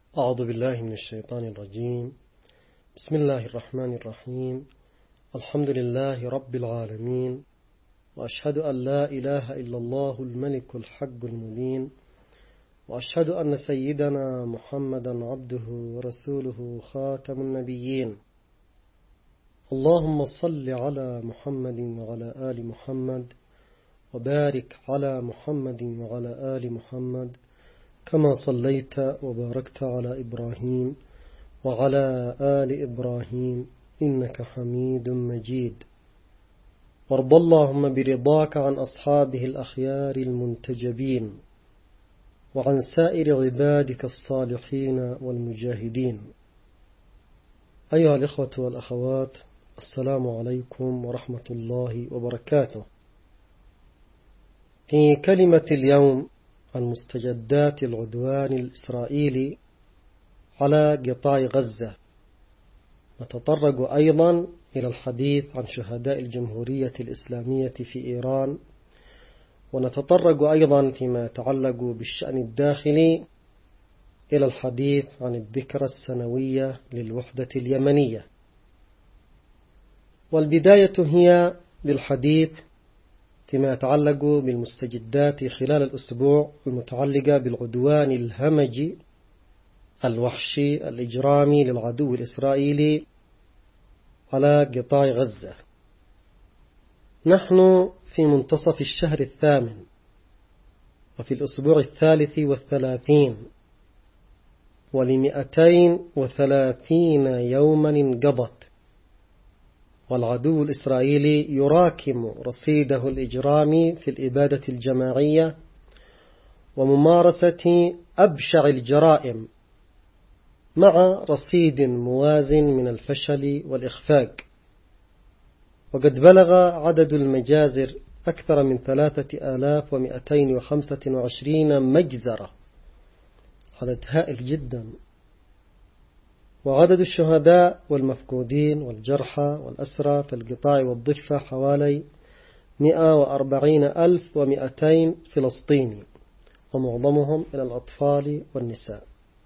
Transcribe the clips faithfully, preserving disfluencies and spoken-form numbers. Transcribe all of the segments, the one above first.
أعوذ بالله من الشيطان الرجيم. بسم الله الرحمن الرحيم. الحمد لله رب العالمين، وأشهد أن لا إله إلا الله الملك الحق المبين، وأشهد أن سيدنا محمدا عبده ورسوله خاتم النبيين. اللهم صل على محمد وعلى آل محمد، وبارك على محمد وعلى آل محمد كما صليت وباركت على إبراهيم وعلى آل إبراهيم إنك حميد مجيد. وارض اللهم برضاك عن أصحابه الأخيار المنتجبين، وعن سائر عبادك الصالحين والمجاهدين. أيها الإخوة والأخوات، السلام عليكم ورحمة الله وبركاته. في كلمة اليوم عن مستجدات العدوان الإسرائيلي على قطاع غزة، نتطرق أيضا إلى الحديث عن شهداء الجمهورية الإسلامية في إيران، ونتطرق أيضا فيما يتعلق بالشأن الداخلي إلى الحديث عن الذكرى السنوية للوحدة اليمنية. والبداية هي بالحديث فيما يتعلق بالمستجدات خلال الأسبوع المتعلقة بالعدوان الهمجي الوحشي الإجرامي للعدو الإسرائيلي على قطاع غزة. نحن في منتصف الشهر الثامن، وفي الأسبوع الثالث والثلاثين، ولمئتين وثلاثين يوما انقضت، والعدو الإسرائيلي يراكم رصيده الإجرامي في الإبادة الجماعية وممارسة أبشع الجرائم، مع رصيد موازن من الفشل والإخفاق. وقد بلغ عدد المجازر أكثر من ثلاثة آلاف ومئتين وخمسة وعشرين مجزرة، عدد هائل جدا. وعدد الشهداء والمفقودين والجرحى والأسرى في القطاع والضفة حوالي مئة وأربعين ألف ومئتين فلسطيني، ومعظمهم من الأطفال والنساء.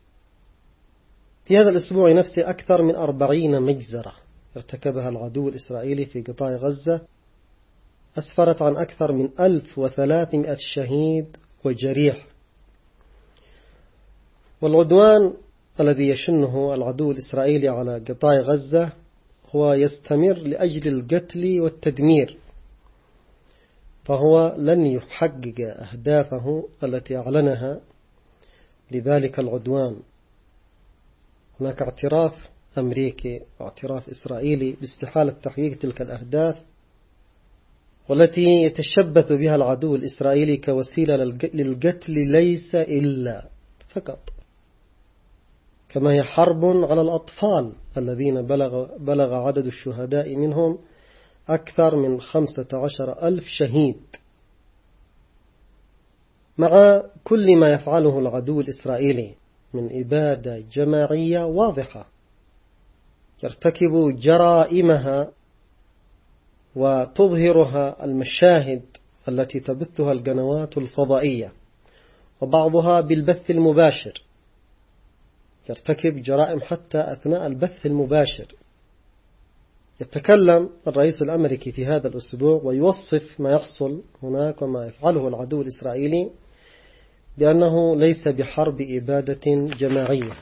في هذا الأسبوع نفسه أكثر من أربعين مجزرة ارتكبها العدو الإسرائيلي في قطاع غزة، أسفرت عن أكثر من ألف وثلاثمئة شهيد وجريح. والعدوان الذي يشنه العدو الإسرائيلي على قطاع غزة هو يستمر لأجل القتل والتدمير، فهو لن يحقق أهدافه التي أعلنها لذلك العدوان. هناك اعتراف أمريكي واعتراف إسرائيلي باستحالة تحقيق تلك الأهداف، والتي يتشبث بها العدو الإسرائيلي كوسيلة للقتل ليس إلا فقط، كما هي حرب على الأطفال الذين بلغ, بلغ عدد الشهداء منهم أكثر من خمسة عشر ألف شهيد. مع كل ما يفعله العدو الإسرائيلي من إبادة جماعية واضحة، يرتكب جرائمها وتظهرها المشاهد التي تبثها القنوات الفضائية، وبعضها بالبث المباشر. يرتكب جرائم حتى أثناء البث المباشر. يتكلم الرئيس الأمريكي في هذا الأسبوع ويوصف ما يحصل هناك وما يفعله العدو الإسرائيلي بأنه ليس بحرب إبادة جماعية.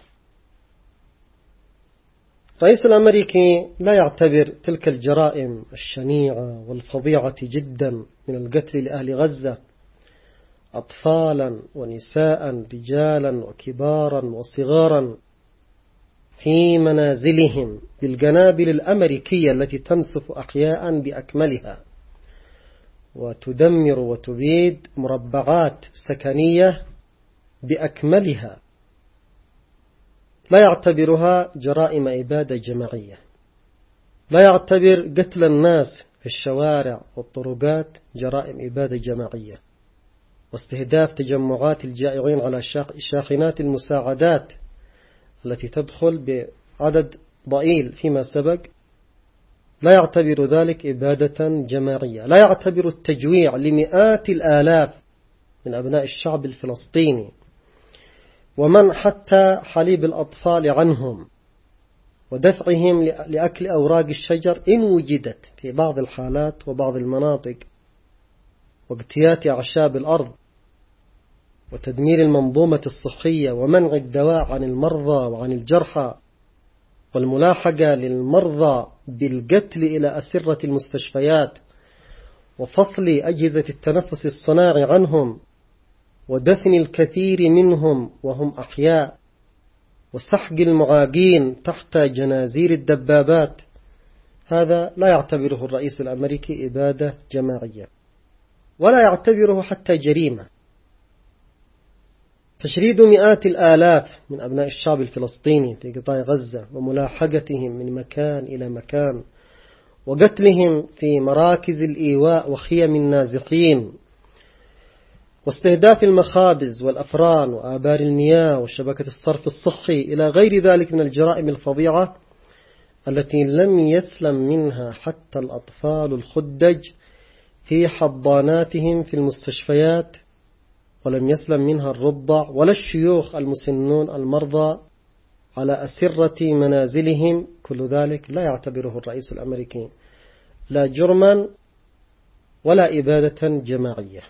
الرئيس الأمريكي لا يعتبر تلك الجرائم الشنيعة والفظيعة جدا من القتل لأهل غزة، أطفالا ونساء رجالا وكبارا وصغارا في منازلهم بالقنابل الأمريكية التي تنسف أحياء بأكملها وتدمر وتبيد مربعات سكنية بأكملها. لا يعتبرها جرائم إبادة جماعية، لا يعتبر قتل الناس في الشوارع والطرقات جرائم إبادة جماعية، واستهداف تجمعات الجائعين على شاحنات المساعدات التي تدخل بعدد ضئيل فيما سبق، لا يعتبر ذلك إبادة جماعية. لا يعتبر التجويع لمئات الآلاف من أبناء الشعب الفلسطيني ومنع حتى حليب الأطفال عنهم، ودفعهم لأكل أوراق الشجر إن وجدت في بعض الحالات وبعض المناطق، واقتيات أعشاب الأرض، وتدمير المنظومة الصحية، ومنع الدواء عن المرضى وعن الجرحى، والملاحقة للمرضى بالقتل إلى أسرة المستشفيات، وفصل أجهزة التنفس الصناعي عنهم، ودفن الكثير منهم وهم أحياء، وسحق المعاقين تحت جنازير الدبابات. هذا لا يعتبره الرئيس الأمريكي إبادة جماعية، ولا يعتبره حتى جريمة. تشريد مئات الآلاف من أبناء الشعب الفلسطيني في قطاع غزة، وملاحقتهم من مكان إلى مكان، وقتلهم في مراكز الإيواء وخيم النازحين، واستهداف المخابز والأفران وآبار المياه وشبكة الصرف الصحي إلى غير ذلك من الجرائم الفظيعة التي لم يسلم منها حتى الأطفال الخدج في حضاناتهم في المستشفيات، ولم يسلم منها الرضع ولا الشيوخ المسنون المرضى على أسرة منازلهم. كل ذلك لا يعتبره الرئيس الأمريكي لا جرما ولا إبادة جماعية.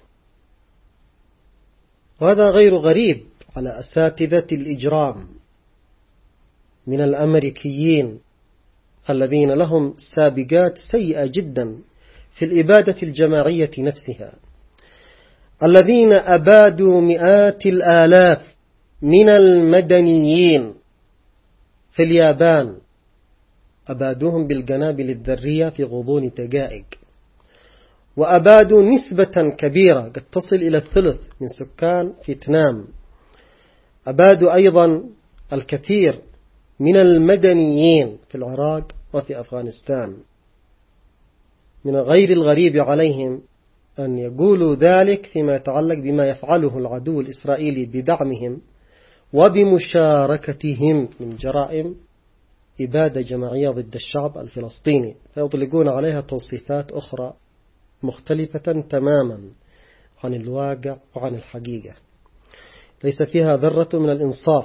وهذا غير غريب على أساتذة الإجرام من الأمريكيين الذين لهم سابقات سيئة جدا في الإبادة الجماعية نفسها، الذين أبادوا مئات الآلاف من المدنيين في اليابان، أبادوهم بالقنابل الذرية في غضون دقائق، وأبادوا نسبة كبيرة قد تصل إلى الثلث من سكان فيتنام. أبادوا أيضا الكثير من المدنيين في العراق وفي أفغانستان. من غير الغريب عليهم أن يقولوا ذلك فيما يتعلق بما يفعله العدو الإسرائيلي بدعمهم وبمشاركتهم من جرائم إبادة جماعية ضد الشعب الفلسطيني، فيطلقون عليها توصيفات أخرى مختلفة تماما عن الواقع وعن الحقيقة، ليس فيها ذرة من الإنصاف.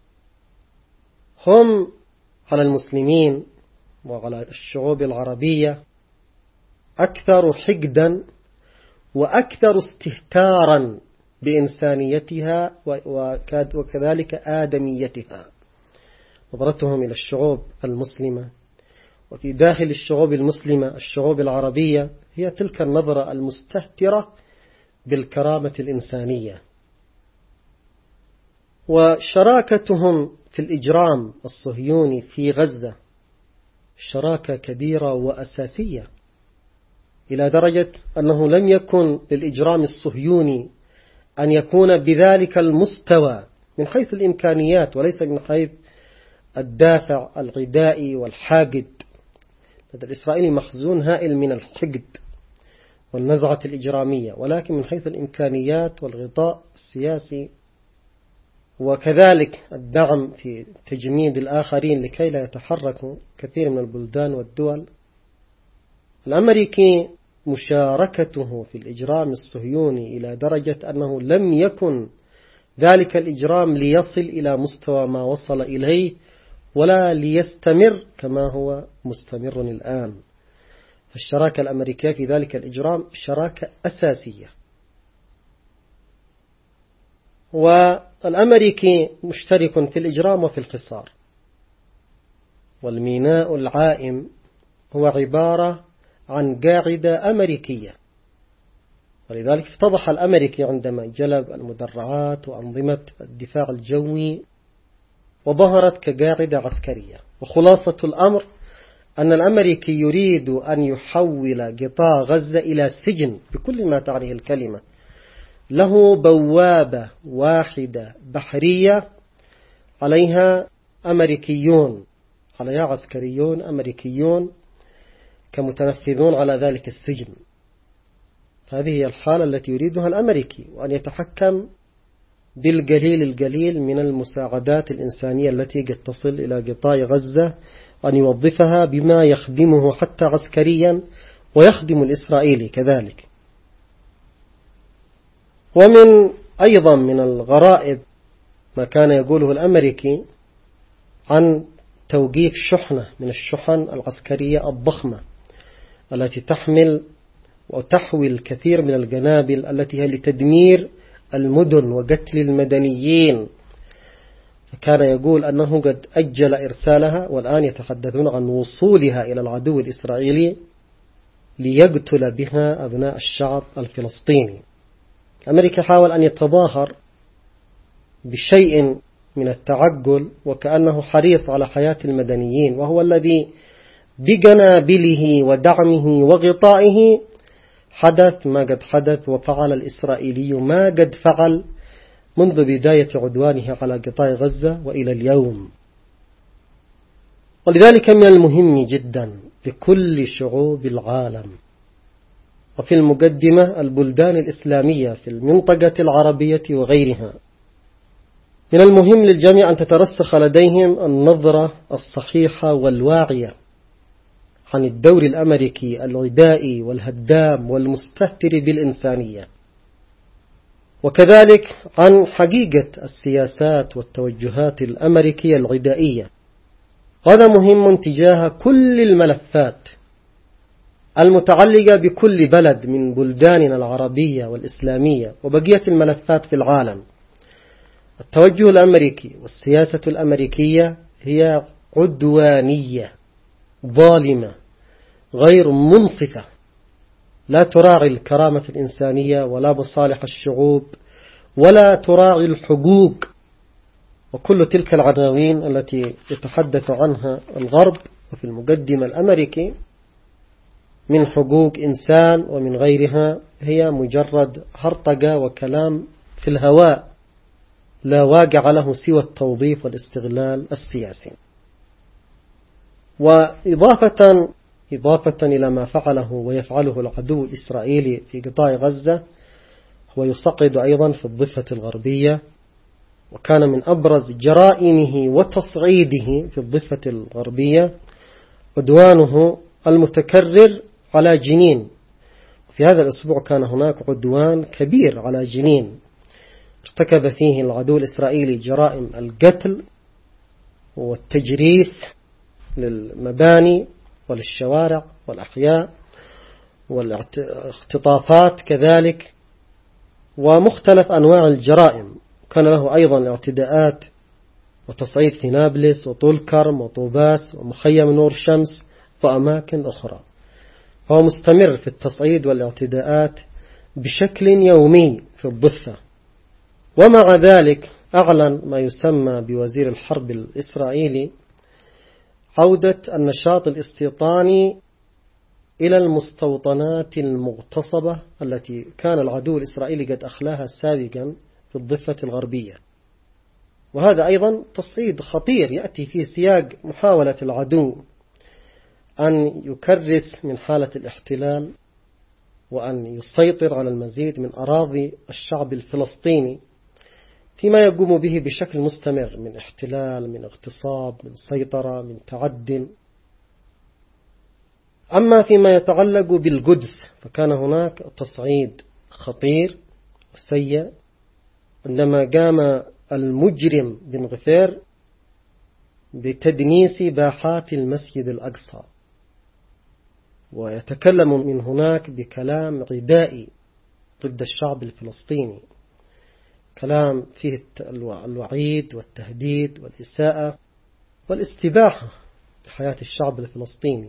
هم على المسلمين وعلى الشعوب العربية أكثر حقدا وأكثر استهتارا بإنسانيتها وكذلك آدميتها. نظرتهم إلى الشعوب المسلمة وفي داخل الشعوب المسلمة الشعوب العربية هي تلك النظرة المستهترة بالكرامة الإنسانية. وشراكتهم في الإجرام الصهيوني في غزة شراكة كبيرة وأساسية، إلى درجة أنه لم يكن للإجرام الصهيوني أن يكون بذلك المستوى من حيث الإمكانيات وليس من حيث الدافع العدائي والحاقد. لدى الإسرائيلي مخزون هائل من الحقد والنزعة الإجرامية، ولكن من حيث الإمكانيات والغطاء السياسي وكذلك الدعم في تجميد الآخرين لكي لا يتحركوا كثير من البلدان والدول، الأمريكي مشاركته في الإجرام الصهيوني إلى درجة أنه لم يكن ذلك الإجرام ليصل إلى مستوى ما وصل إليه ولا ليستمر كما هو مستمر الآن. فالشراكة الأمريكية في ذلك الإجرام شراكة أساسية. والأمريكي مشترك في الإجرام وفي الحصار. والميناء العائم هو عبارة عن قاعدة أمريكية، ولذلك افتضح الأمريكي عندما جلب المدرعات وأنظمة الدفاع الجوي وظهرت كقاعدة عسكرية. وخلاصة الأمر أن الأمريكي يريد أن يحول قطاع غزة إلى سجن بكل ما تعنيه الكلمة، له بوابة واحدة بحرية عليها أمريكيون، عليها عسكريون أمريكيون كمتنفذون على ذلك السجن. هذه هي الحالة التي يريدها الأمريكي، وأن يتحكم بالقليل القليل من المساعدات الإنسانية التي قد تصل إلى قطاع غزة، وأن يوظفها بما يخدمه حتى عسكريا ويخدم الإسرائيلي كذلك. ومن أيضا من الغرائب ما كان يقوله الأمريكي عن توقيف شحنة من الشحن العسكرية الضخمة التي تحمل وتحوي الكثير من القنابل التي هي لتدمير المدن وقتل المدنيين. فكان يقول أنه قد أجل إرسالها، والآن يتحدثون عن وصولها إلى العدو الإسرائيلي ليقتل بها أبناء الشعب الفلسطيني. أمريكا حاول أن يتظاهر بشيء من التعجل وكأنه حريص على حياة المدنيين، وهو الذي بقنابله ودعمه وغطائه حدث ما قد حدث وفعل الإسرائيلي ما قد فعل منذ بداية عدوانه على قطاع غزة وإلى اليوم. ولذلك من المهم جدا لكل شعوب العالم، وفي المقدمة البلدان الإسلامية في المنطقة العربية وغيرها، من المهم للجميع أن تترسخ لديهم النظرة الصحيحة والواعية عن الدور الأمريكي العدائي والهدام والمستهتر بالإنسانية، وكذلك عن حقيقة السياسات والتوجهات الأمريكية العدائية. هذا مهم تجاه كل الملفات المتعلقة بكل بلد من بلداننا العربية والإسلامية وبقية الملفات في العالم. التوجه الأمريكي والسياسة الأمريكية هي عدوانية ظالمة غير منصفة، لا تراعي الكرامة الإنسانية ولا مصالح الشعوب ولا تراعي الحقوق، وكل تلك العناوين التي يتحدث عنها الغرب وفي المقدمة الأمريكي من حقوق إنسان ومن غيرها هي مجرد هرطقة وكلام في الهواء لا واقع له سوى التوظيف والاستغلال السياسي. وإضافة إضافة إلى ما فعله ويفعله العدو الإسرائيلي في قطاع غزة، هو يصعد أيضا في الضفة الغربية، وكان من أبرز جرائمه وتصعيده في الضفة الغربية عدوانه المتكرر على جنين. في هذا الأسبوع كان هناك عدوان كبير على جنين ارتكب فيه العدو الإسرائيلي جرائم القتل والتجريف للمباني وللشوارع والأحياء والاختطافات كذلك ومختلف أنواع الجرائم. كان له أيضا اعتداءات وتصعيد في نابلس وطول كرم وطوباس ومخيم نور شمس وأماكن أخرى. هو مستمر في التصعيد والاعتداءات بشكل يومي في الضفة. ومع ذلك أعلن ما يسمى بوزير الحرب الإسرائيلي عودة النشاط الاستيطاني إلى المستوطنات المغتصبة التي كان العدو الإسرائيلي قد أخلاها سابقا في الضفة الغربية. وهذا أيضا تصعيد خطير يأتي في سياق محاولة العدو أن يكرس من حالة الاحتلال وأن يسيطر على المزيد من أراضي الشعب الفلسطيني فيما يقوم به بشكل مستمر من احتلال، من اغتصاب، من سيطرة، من تعد. أما فيما يتعلق بالقدس فكان هناك تصعيد خطير وسيء عندما قام المجرم بن غفير بتدنيس باحات المسجد الأقصى، ويتكلم من هناك بكلام عدائي ضد الشعب الفلسطيني، كلام فيه الوعيد والتهديد والإساءة والاستباحة لحياة الشعب الفلسطيني.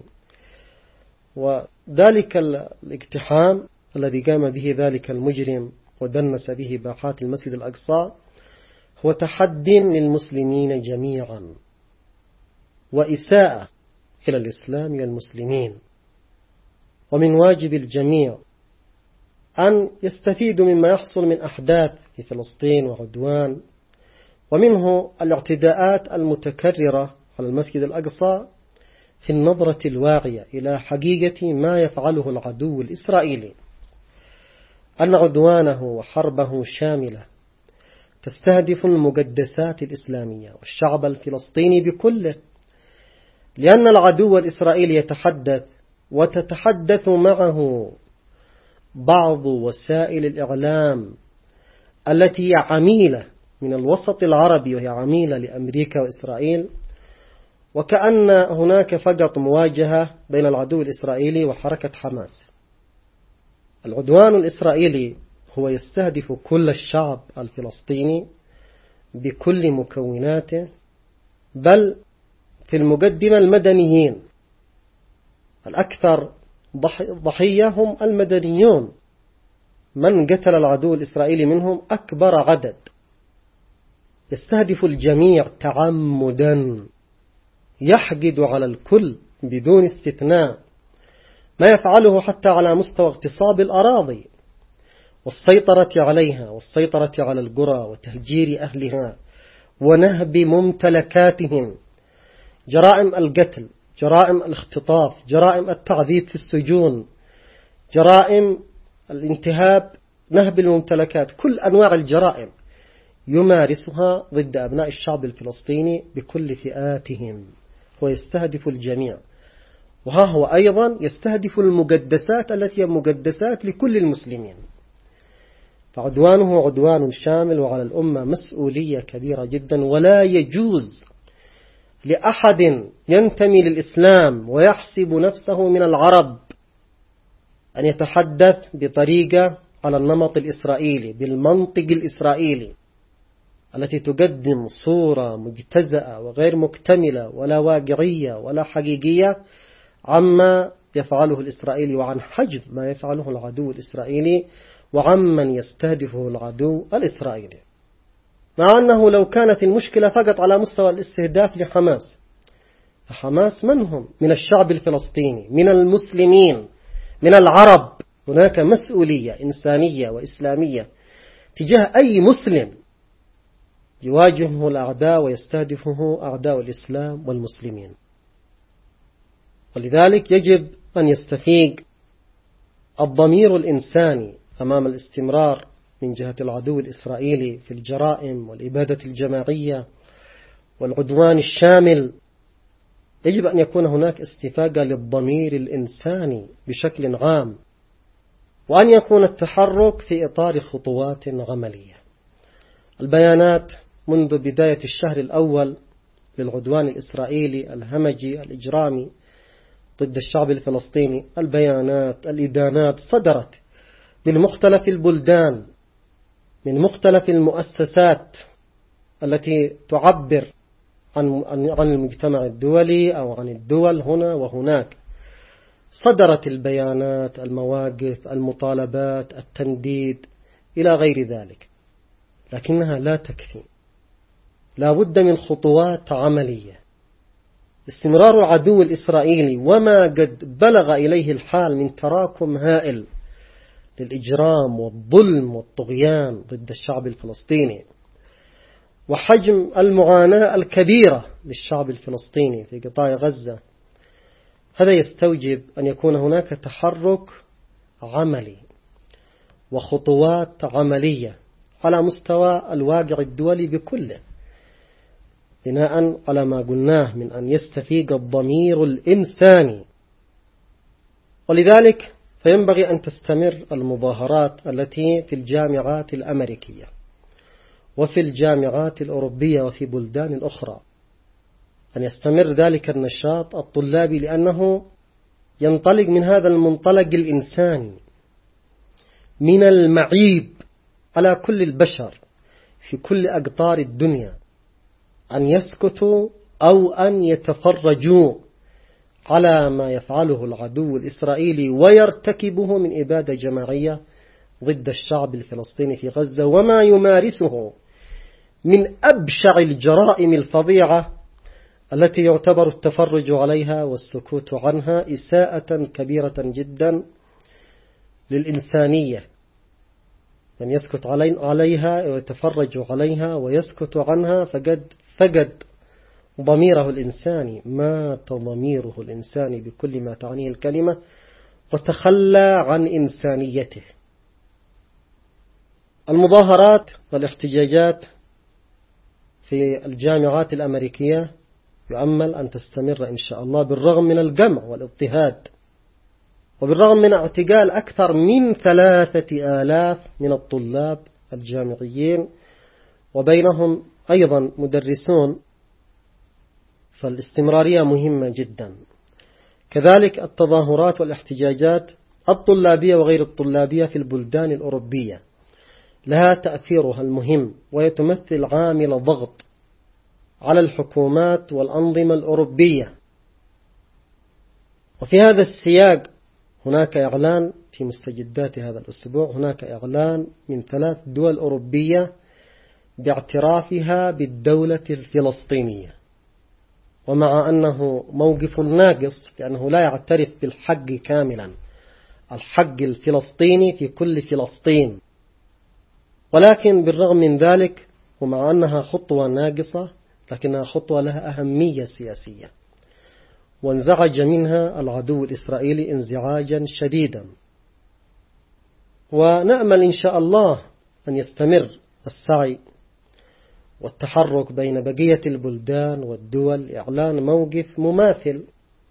وذلك الاقتحام الذي قام به ذلك المجرم ودنس به باحات المسجد الأقصى هو تحد للمسلمين جميعا وإساءة إلى الإسلام والمسلمين. ومن واجب الجميع أن يستفيدوا مما يحصل من أحداث في فلسطين وعدوان، ومنه الاعتداءات المتكررة على المسجد الأقصى في النظرة الواعية إلى حقيقة ما يفعله العدو الإسرائيلي، أن عدوانه وحربه شاملة تستهدف المقدسات الإسلامية والشعب الفلسطيني بكله، لأن العدو الإسرائيلي يتحدث وتتحدث معه بعض وسائل الإعلام التي هي عميلة من الوسط العربي وهي عميلة لأمريكا وإسرائيل، وكأن هناك فقط مواجهة بين العدو الإسرائيلي وحركة حماس. العدوان الإسرائيلي هو يستهدف كل الشعب الفلسطيني بكل مكوناته، بل في المقدمة المدنيين. الأكثر ضحية هم المدنيون، من قتل العدو الإسرائيلي منهم أكبر عدد. يستهدف الجميع تعمدا، يحقد على الكل بدون استثناء، ما يفعله حتى على مستوى اغتصاب الأراضي والسيطرة عليها والسيطرة على القرى وتهجير أهلها ونهب ممتلكاتهم. جرائم القتل، جرائم الاختطاف، جرائم التعذيب في السجون، جرائم الانتهاب، نهب الممتلكات، كل أنواع الجرائم يمارسها ضد أبناء الشعب الفلسطيني بكل فئاتهم، ويستهدف الجميع. وها هو أيضا يستهدف المقدسات التي هي مقدسات لكل المسلمين. فعدوانه عدوان شامل، وعلى الأمة مسؤولية كبيرة جدا. ولا يجوز لأحد ينتمي للإسلام ويحسب نفسه من العرب أن يتحدث بطريقة على النمط الإسرائيلي، بالمنطق الإسرائيلي، التي تقدم صورة مجتزأة وغير مكتملة ولا واقعية ولا حقيقية عما يفعله الإسرائيلي، وعن حجم ما يفعله العدو الإسرائيلي، وعمن يستهدفه العدو الإسرائيلي. مع أنه لو كانت المشكلة فقط على مستوى الاستهداف لحماس، فحماس من هم؟ من الشعب الفلسطيني، من المسلمين، من العرب. هناك مسؤولية إنسانية وإسلامية تجاه أي مسلم يواجهه الأعداء ويستهدفه أعداء الإسلام والمسلمين. ولذلك يجب أن يستفيق الضمير الإنساني أمام الاستمرار من جهة العدو الإسرائيلي في الجرائم والإبادة الجماعية والعدوان الشامل. يجب أن يكون هناك استفاقة للضمير الإنساني بشكل عام، وأن يكون التحرك في إطار خطوات عملية. البيانات منذ بداية الشهر الأول للعدوان الإسرائيلي الهمجي الإجرامي ضد الشعب الفلسطيني، البيانات الإدانات صدرت من مختلف البلدان، من مختلف المؤسسات التي تعبر عن عن المجتمع الدولي أو عن الدول هنا وهناك. صدرت البيانات، المواقف، المطالبات، التنديد إلى غير ذلك، لكنها لا تكفي. لا بد من خطوات عملية. استمرار العدو الإسرائيلي وما قد بلغ إليه الحال من تراكم هائل للإجرام والظلم والطغيان ضد الشعب الفلسطيني، وحجم المعاناة الكبيرة للشعب الفلسطيني في قطاع غزة، هذا يستوجب أن يكون هناك تحرك عملي وخطوات عملية على مستوى الواقع الدولي بكله، بناء على ما قلناه من أن يستفيق الضمير الإنساني. ولذلك فينبغي أن تستمر المظاهرات التي في الجامعات الأمريكية وفي الجامعات الأوروبية وفي بلدان أخرى، أن يستمر ذلك النشاط الطلابي، لأنه ينطلق من هذا المنطلق الإنساني. من المعيب على كل البشر في كل أقطار الدنيا أن يسكتوا أو أن يتفرجوا على ما يفعله العدو الإسرائيلي ويرتكبه من إبادة جماعية ضد الشعب الفلسطيني في غزة، وما يمارسه من أبشع الجرائم الفظيعة التي يعتبر التفرج عليها والسكوت عنها إساءة كبيرة جدا للإنسانية. من يسكت عليها ويتفرج عليها ويسكت عنها فقد فقد ضميره الإنساني، مات ضميره الإنساني بكل ما تعنيه الكلمة، وتخلى عن إنسانيته. المظاهرات والاحتجاجات في الجامعات الأمريكية يؤمل أن تستمر إن شاء الله، بالرغم من الجمع والاضطهاد، وبالرغم من اعتقال أكثر من ثلاثة آلاف من الطلاب الجامعيين وبينهم أيضا مدرسون، فالاستمرارية مهمة جدا. كذلك التظاهرات والاحتجاجات الطلابية وغير الطلابية في البلدان الأوروبية لها تأثيرها المهم، ويتمثل عامل ضغط على الحكومات والأنظمة الأوروبية. وفي هذا السياق هناك إعلان في مستجدات هذا الأسبوع، هناك إعلان من ثلاث دول أوروبية باعترافها بالدولة الفلسطينية، ومع أنه موقف ناقص لأنه لا يعترف بالحق كاملا، الحق الفلسطيني في كل فلسطين، ولكن بالرغم من ذلك ومع أنها خطوة ناقصة لكنها خطوة لها أهمية سياسية، وانزعج منها العدو الإسرائيلي انزعاجا شديدا. ونأمل إن شاء الله أن يستمر السعي والتحرك بين بقية البلدان والدول لإعلان موقف مماثل،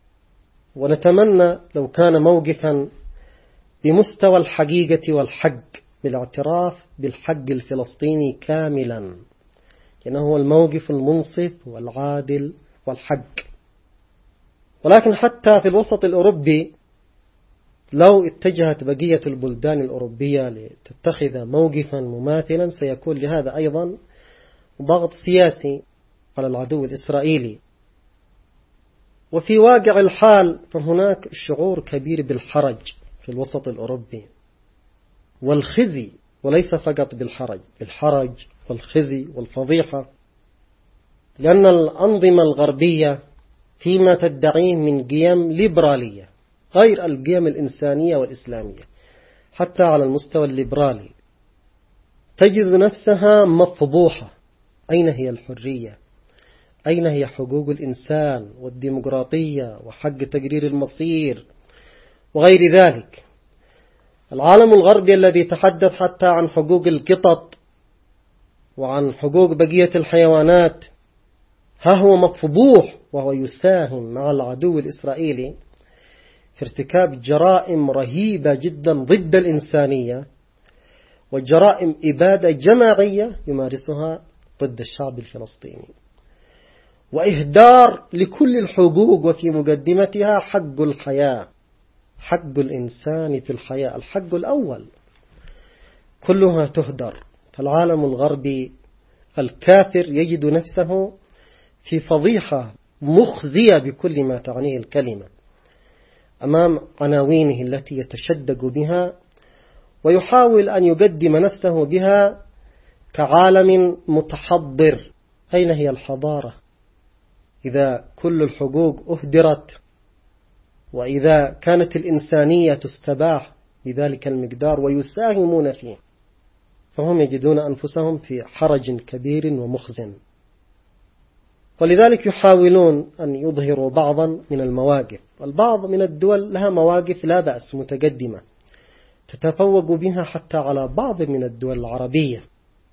ونتمنى لو كان موقفا بمستوى الحقيقة والحق بالاعتراف بالحق الفلسطيني كاملا، لأنه هو الموقف المنصف والعادل والحق. ولكن حتى في الوسط الأوروبي لو اتجهت بقية البلدان الأوروبية لتتخذ موقفا مماثلا سيكون لهذا أيضا ضغط سياسي على العدو الإسرائيلي. وفي واقع الحال فهناك شعور كبير بالحرج في الوسط الأوروبي والخزي، وليس فقط بالحرج، بالحرج والخزي والفضيحة، لأن الأنظمة الغربية فيما تدعيه من قيم ليبرالية غير القيم الإنسانية والإسلامية، حتى على المستوى الليبرالي تجد نفسها مفضوحة. أين هي الحرية؟ أين هي حقوق الإنسان والديمقراطية وحق تقرير المصير وغير ذلك؟ العالم الغربي الذي تحدث حتى عن حقوق القطط وعن حقوق بقية الحيوانات ها هو مفضوح، وهو يساهم مع العدو الإسرائيلي في ارتكاب جرائم رهيبة جدا ضد الإنسانية، وجرائم إبادة جماعية يمارسها ضد الشعب الفلسطيني، وإهدار لكل الحقوق، وفي مقدمتها حق الحياة، حق الإنسان في الحياة، الحق الأول، كلها تهدر. فالعالم الغربي الكافر يجد نفسه في فضيحة مخزية بكل ما تعنيه الكلمة أمام عناوينه التي يتشدق بها، ويحاول أن يقدم نفسه بها كعالم متحضر. أين هي الحضارة إذا كل الحقوق أهدرت، وإذا كانت الإنسانية تستباح بذلك المقدار ويساهمون فيه؟ فهم يجدون أنفسهم في حرج كبير ومخزن، ولذلك يحاولون أن يظهروا بعضا من المواقف. والبعض من الدول لها مواقف لا بأس متقدمة تتفوق بها حتى على بعض من الدول العربية.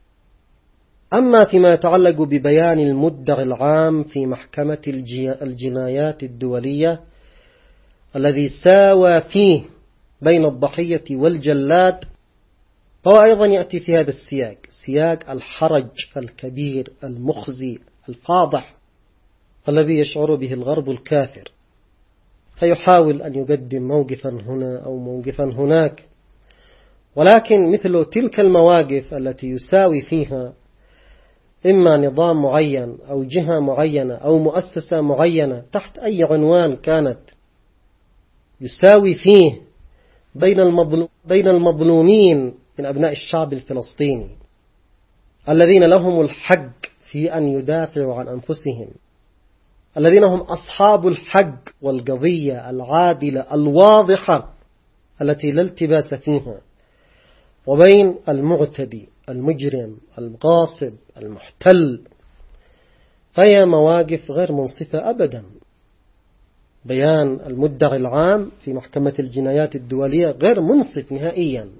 أما فيما يتعلق ببيان المدعي العام في محكمة الجنايات الدولية الذي ساوى فيه بين الضحية والجلاد، فهو أيضا يأتي في هذا السياق، سياق الحرج الكبير المخزي الفاضح الذي يشعر به الغرب الكافر، فيحاول أن يقدم موقفا هنا أو موقفا هناك. ولكن مثل تلك المواقف التي يساوي فيها إما نظام معين أو جهة معينة أو مؤسسة معينة تحت أي عنوان كانت، يساوي فيه بين المظلوم بين المظلومين من أبناء الشعب الفلسطيني الذين لهم الحق في أن يدافعوا عن أنفسهم، الذين هم أصحاب الحق والقضية العادلة الواضحة التي لا التباس فيها، وبين المعتدي المجرم الغاصب المحتل. فهي مواقف غير منصفة أبدا. بيان المدعي العام في محكمة الجنايات الدولية غير منصف نهائيا،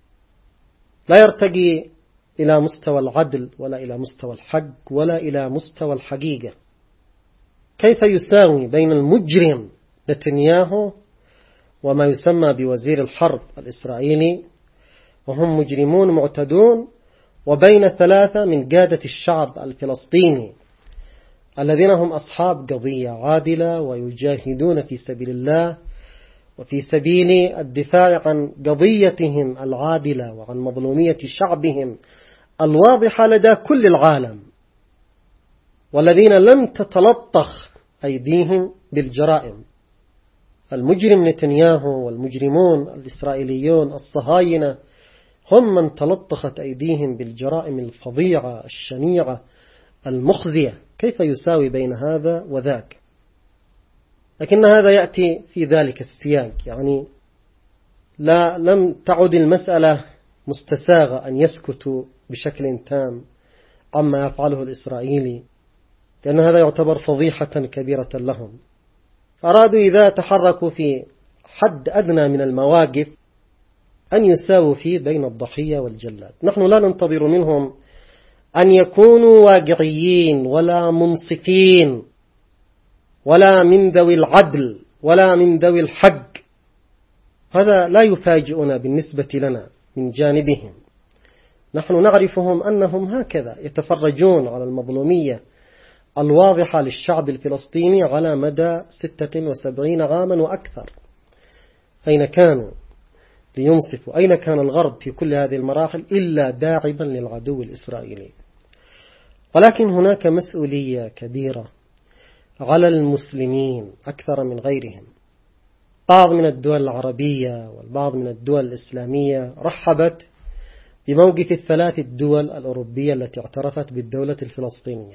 لا يرتقي إلى مستوى العدل ولا إلى مستوى الحق ولا إلى مستوى الحقيقة. كيف يساوي بين المجرم نتنياهو وما يسمى بوزير الحرب الإسرائيلي، وهم مجرمون معتدون، وبين ثلاثة من قادة الشعب الفلسطيني الذين هم أصحاب قضية عادلة ويجاهدون في سبيل الله وفي سبيل الدفاع عن قضيتهم العادلة وعن مظلومية شعبهم الواضحة لدى كل العالم، والذين لم تتلطخ أيديهم بالجرائم. المجرم نتنياهو والمجرمون الإسرائيليون الصهاينة هم من تلطخت أيديهم بالجرائم الفظيعة الشنيعة المخزية. كيف يساوي بين هذا وذاك؟ لكن هذا يأتي في ذلك السياق، يعني لا لم تعد المسألة مستساغة أن يسكتوا بشكل تام عما يفعله الإسرائيلي، لأن هذا يعتبر فضيحة كبيرة لهم. أرادوا إذا تحركوا في حد أدنى من المواقف أن يساووا فيه بين الضحية والجلاد. نحن لا ننتظر منهم أن يكونوا واقعيين ولا منصفين ولا من ذوي العدل ولا من ذوي الحق، هذا لا يفاجئنا بالنسبة لنا من جانبهم. نحن نعرفهم أنهم هكذا يتفرجون على المظلومية الواضحة للشعب الفلسطيني على مدى ستة وسبعين عاما وأكثر. أين كانوا لينصفوا؟ أين كان الغرب في كل هذه المراحل إلا داعبا للعدو الإسرائيلي؟ ولكن هناك مسؤولية كبيرة على المسلمين أكثر من غيرهم. بعض من الدول العربية والبعض من الدول الإسلامية رحبت بموقف الثلاث الدول الأوروبية التي اعترفت بالدولة الفلسطينية.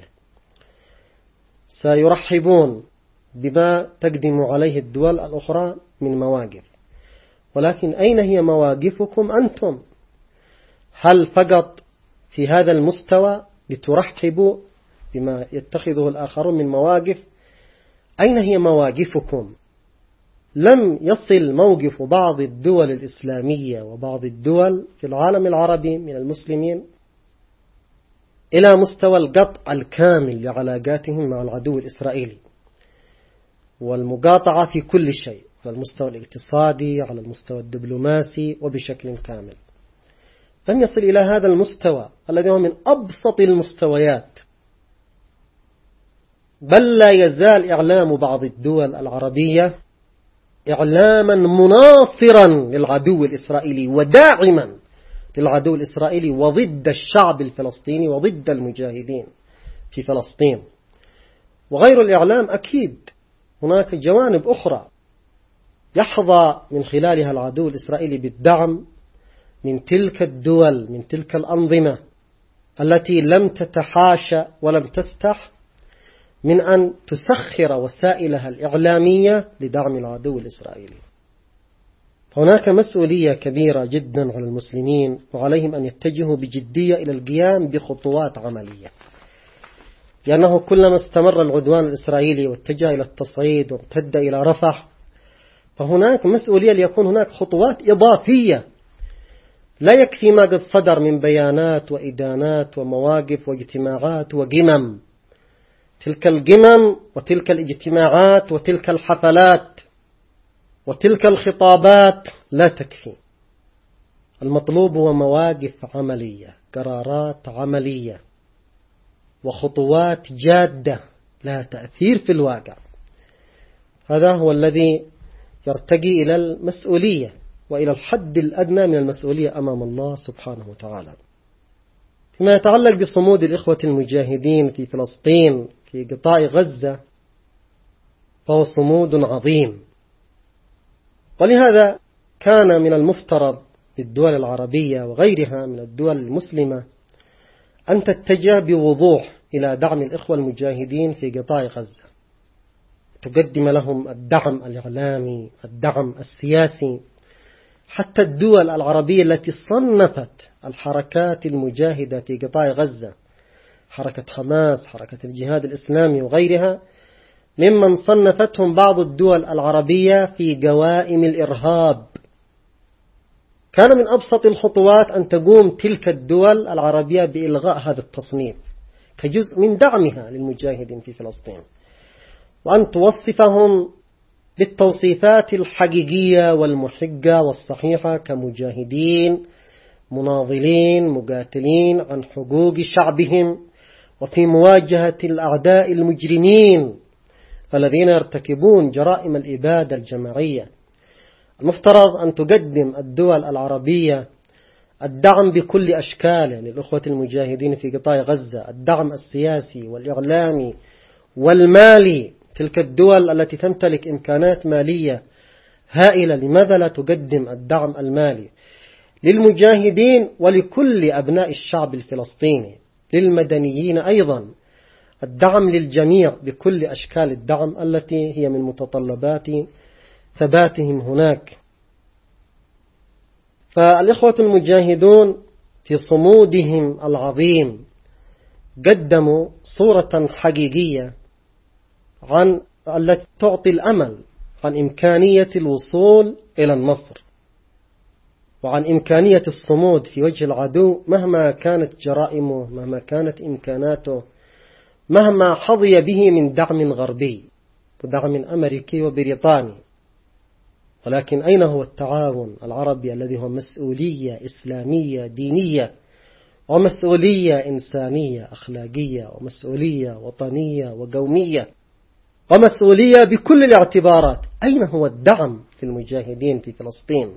سيرحبون بما تقدم عليه الدول الأخرى من مواقف، ولكن أين هي مواقفكم أنتم؟ هل فقط في هذا المستوى لترحبوا بما يتخذه الآخرون من مواقف؟ أين هي مواقفكم؟ لم يصل موقف بعض الدول الإسلامية وبعض الدول في العالم العربي من المسلمين إلى مستوى القطع الكامل لعلاقاتهم مع العدو الإسرائيلي والمقاطعة في كل شيء، على المستوى الاقتصادي، على المستوى الدبلوماسي، وبشكل كامل. لم يصل إلى هذا المستوى الذي هو من أبسط المستويات. بل لا يزال إعلام بعض الدول العربية إعلاما مناصرا للعدو الإسرائيلي وداعما للعدو الإسرائيلي وضد الشعب الفلسطيني وضد المجاهدين في فلسطين. وغير الإعلام أكيد هناك جوانب أخرى يحظى من خلالها العدو الإسرائيلي بالدعم من تلك الدول، من تلك الأنظمة التي لم تتحاشى ولم تستح من أن تسخر وسائلها الإعلامية لدعم العدو الإسرائيلي. هناك مسؤولية كبيرة جدا على المسلمين، وعليهم أن يتجهوا بجدية إلى القيام بخطوات عملية، لأنه كلما استمر العدوان الإسرائيلي واتجه إلى التصعيد وامتد إلى رفح، فهناك مسؤولية ليكون هناك خطوات إضافية. لا يكفي ما قد صدر من بيانات وإدانات ومواقف واجتماعات وقمم. تلك القمم وتلك الاجتماعات وتلك الحفلات وتلك الخطابات لا تكفي. المطلوب هو مواقف عملية، قرارات عملية، وخطوات جادة لها تأثير في الواقع. هذا هو الذي يرتقي إلى المسؤولية وإلى الحد الأدنى من المسؤولية أمام الله سبحانه وتعالى. فيما يتعلق بصمود الإخوة المجاهدين في فلسطين في قطاع غزة، فهو صمود عظيم، ولهذا كان من المفترض للدول العربية وغيرها من الدول المسلمة أن تتجه بوضوح إلى دعم الإخوة المجاهدين في قطاع غزة، تقدم لهم الدعم الإعلامي، الدعم السياسي. حتى الدول العربية التي صنفت الحركات المجاهدة في قطاع غزة، حركة حماس، حركة الجهاد الإسلامي وغيرها، ممن صنفتهم بعض الدول العربية في قوائم الإرهاب. كان من أبسط الخطوات أن تقوم تلك الدول العربية بإلغاء هذا التصنيف كجزء من دعمها للمجاهدين في فلسطين، وأن توصفهم بالتوصيفات الحقيقية والمحقة والصحيحة كمجاهدين مناضلين مقاتلين عن حقوق شعبهم وفي مواجهة الأعداء المجرمين الذين يرتكبون جرائم الإبادة الجماعية. المفترض أن تقدم الدول العربية الدعم بكل أشكاله للأخوة المجاهدين في قطاع غزة، الدعم السياسي والإعلامي والمالي. تلك الدول التي تمتلك إمكانات مالية هائلة، لماذا لا تقدم الدعم المالي للمجاهدين ولكل أبناء الشعب الفلسطيني، للمدنيين أيضا، الدعم للجميع بكل أشكال الدعم التي هي من متطلبات ثباتهم هناك. فالإخوة المجاهدون في صمودهم العظيم قدموا صورة حقيقية عن التي تعطي الأمل عن إمكانية الوصول إلى النصر، وعن إمكانية الصمود في وجه العدو مهما كانت جرائمه، مهما كانت إمكاناته، مهما حظي به من دعم غربي ودعم أمريكي وبريطاني. ولكن أين هو التعاون العربي الذي هو مسؤولية إسلامية دينية ومسؤولية إنسانية أخلاقية ومسؤولية وطنية وقومية ومسؤولية بكل الاعتبارات؟ أين هو الدعم في المجاهدين في فلسطين؟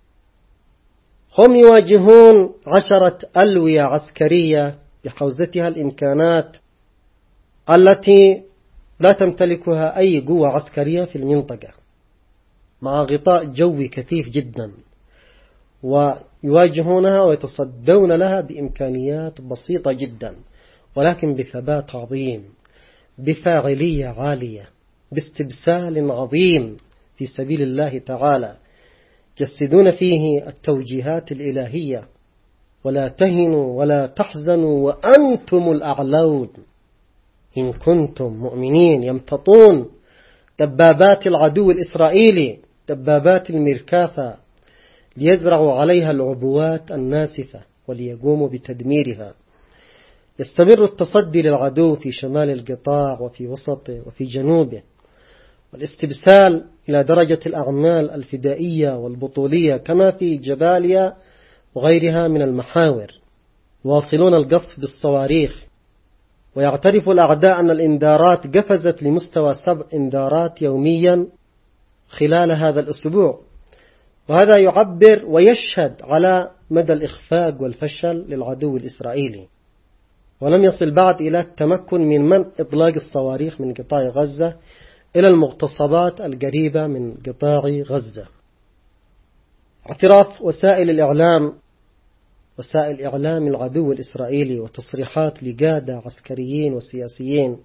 هم يواجهون عشرة ألوية عسكرية بحوزتها الإمكانات التي لا تمتلكها أي قوة عسكرية في المنطقة، مع غطاء جوي كثيف جدا، ويواجهونها ويتصدون لها بإمكانيات بسيطة جدا، ولكن بثبات عظيم، بفاعلية عالية، باستبسال عظيم في سبيل الله تعالى، يجسدون فيه التوجيهات الإلهية: ولا تهنوا ولا تحزنوا وأنتم الأعلون إن كنتم مؤمنين. يمتطون دبابات العدو الإسرائيلي، دبابات المركافة، ليزرعوا عليها العبوات الناسفة وليقوموا بتدميرها. يستمر التصدي للعدو في شمال القطاع وفي وسطه وفي جنوبه، والاستبسال إلى درجة الأعمال الفدائية والبطولية كما في جباليا وغيرها من المحاور. واصلون القصف بالصواريخ، ويعترف الأعداء أن الإنذارات قفزت لمستوى سبع إنذارات يوميا خلال هذا الأسبوع، وهذا يعبر ويشهد على مدى الإخفاق والفشل للعدو الإسرائيلي. ولم يصل بعد إلى التمكن من منع إطلاق الصواريخ من قطاع غزة إلى المغتصبات القريبة من قطاع غزة. اعتراف وسائل الإعلام وسائل إعلام العدو الإسرائيلي وتصريحات لقادة عسكريين وسياسيين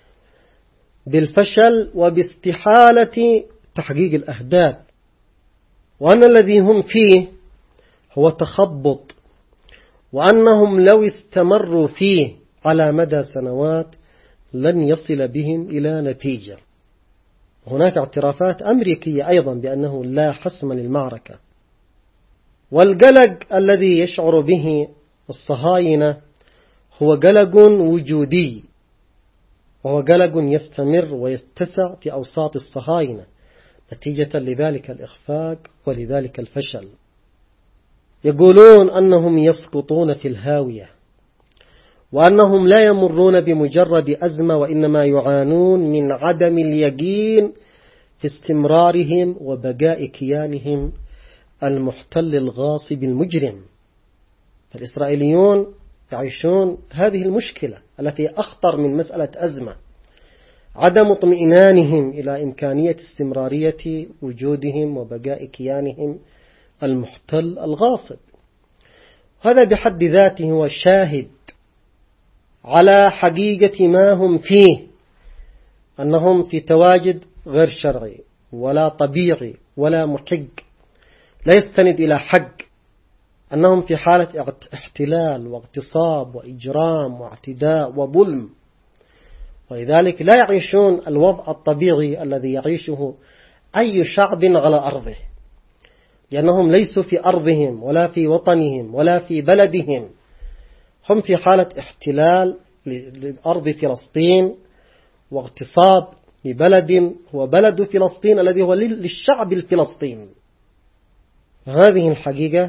بالفشل وباستحالة تحقيق الأهداف، وأن الذي هم فيه هو تخبط، وأنهم لو استمروا فيه على مدى سنوات لن يصل بهم إلى نتيجة. هناك اعترافات أمريكية أيضا بأنه لا حسم للمعركة. والقلق الذي يشعر به الصهاينة هو قلق وجودي، وهو قلق يستمر ويتسع في أوساط الصهاينة نتيجة لذلك الإخفاق ولذلك الفشل. يقولون أنهم يسقطون في الهاوية، وأنهم لا يمرون بمجرد أزمة، وإنما يعانون من عدم اليقين في استمرارهم وبقاء كيانهم المحتل الغاصب المجرم. فالإسرائيليون يعيشون هذه المشكلة التي أخطر من مسألة أزمة، عدم اطمئنانهم إلى إمكانية استمرارية وجودهم وبقاء كيانهم المحتل الغاصب. هذا بحد ذاته هو شاهد على حقيقة ما هم فيه، أنهم في تواجد غير شرعي ولا طبيعي ولا محق، لا يستند إلى حق، أنهم في حالة احتلال واغتصاب وإجرام واعتداء وظلم، ولذلك لا يعيشون الوضع الطبيعي الذي يعيشه أي شعب على أرضه، لأنهم ليسوا في أرضهم ولا في وطنهم ولا في بلدهم، هم في حالة احتلال لأرض فلسطين واغتصاب لبلد هو بلد فلسطين الذي هو للشعب الفلسطيني. هذه الحقيقة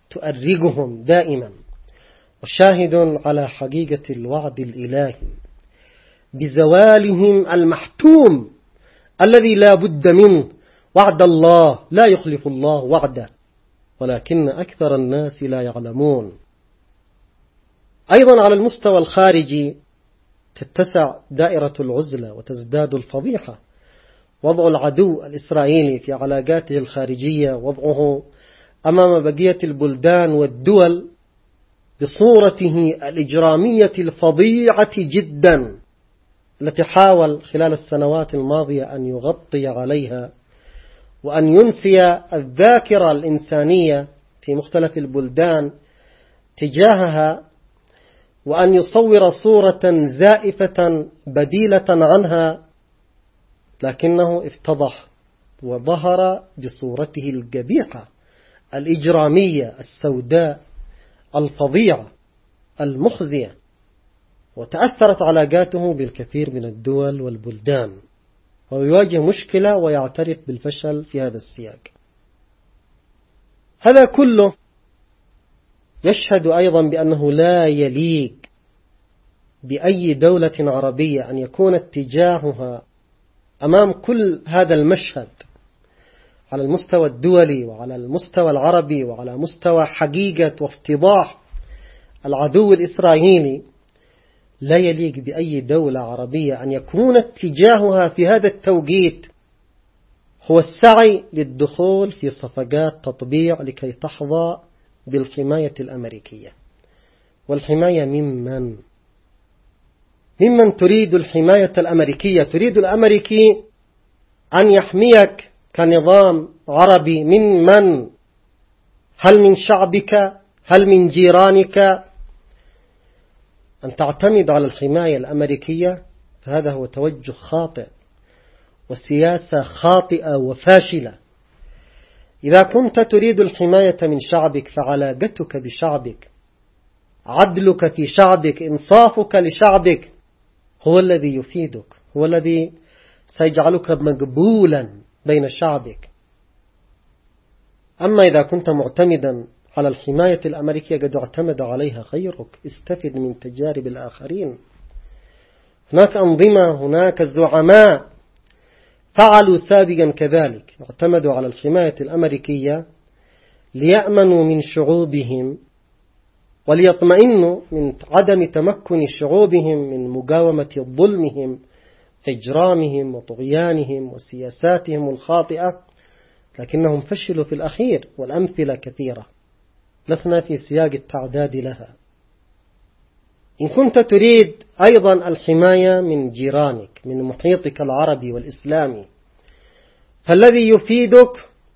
تؤرقهم دائما، وشاهد على حقيقة الوعد الإلهي بزوالهم المحتوم الذي لا بد منه. وعد الله لا يخلف الله وعده، ولكن أكثر الناس لا يعلمون. أيضا على المستوى الخارجي تتسع دائرة العزلة وتزداد الفضيحة. وضع العدو الإسرائيلي في علاقاته الخارجية، وضعه أمام بقية البلدان والدول بصورته الإجرامية الفظيعة جدا، التي حاول خلال السنوات الماضية أن يغطي عليها وأن ينسي الذاكرة الإنسانية في مختلف البلدان تجاهها، وأن يصور صورة زائفة بديلة عنها، لكنه افتضح وظهر بصورته القبيحة الإجرامية السوداء الفظيعة المخزية، وتأثرت علاقاته بالكثير من الدول والبلدان، ويواجه مشكلة ويعترف بالفشل في هذا السياق. هذا كله يشهد أيضا بأنه لا يليق بأي دولة عربية أن يكون اتجاهها أمام كل هذا المشهد على المستوى الدولي وعلى المستوى العربي وعلى مستوى حقيقة وافتضاح العدو الإسرائيلي. لا يليق بأي دولة عربية أن يكون اتجاهها في هذا التوقيت هو السعي للدخول في صفقات تطبيع لكي تحظى بالحماية الأمريكية. والحماية ممن؟ ممن تريد الحماية الأمريكية؟ تريد الأمريكي أن يحميك كنظام عربي من من؟ هل من شعبك؟ هل من جيرانك؟ أن تعتمد على الحماية الأمريكية فهذا هو توجه خاطئ وسياسة خاطئة وفاشلة. إذا كنت تريد الحماية من شعبك فعلاقتك بشعبك، عدلك في شعبك، إنصافك لشعبك هو الذي يفيدك، هو الذي سيجعلك مقبولا بين شعبك. أما إذا كنت معتمدا على الحماية الأمريكية قد اعتمد عليها غيرك، استفد من تجارب الآخرين. هناك أنظمة، هناك زعماء فعلوا سابقا كذلك، اعتمدوا على الحماية الأمريكية ليأمنوا من شعوبهم وليطمئنوا من عدم تمكن شعوبهم من مقاومة ظلمهم، إجرامهم وطغيانهم وسياساتهم الخاطئة، لكنهم فشلوا في الأخير، والأمثلة كثيرة لسنا في سياق التعداد لها. إن كنت تريد أيضا الحماية من جيرانك، من محيطك العربي والإسلامي، فالذي يفيدك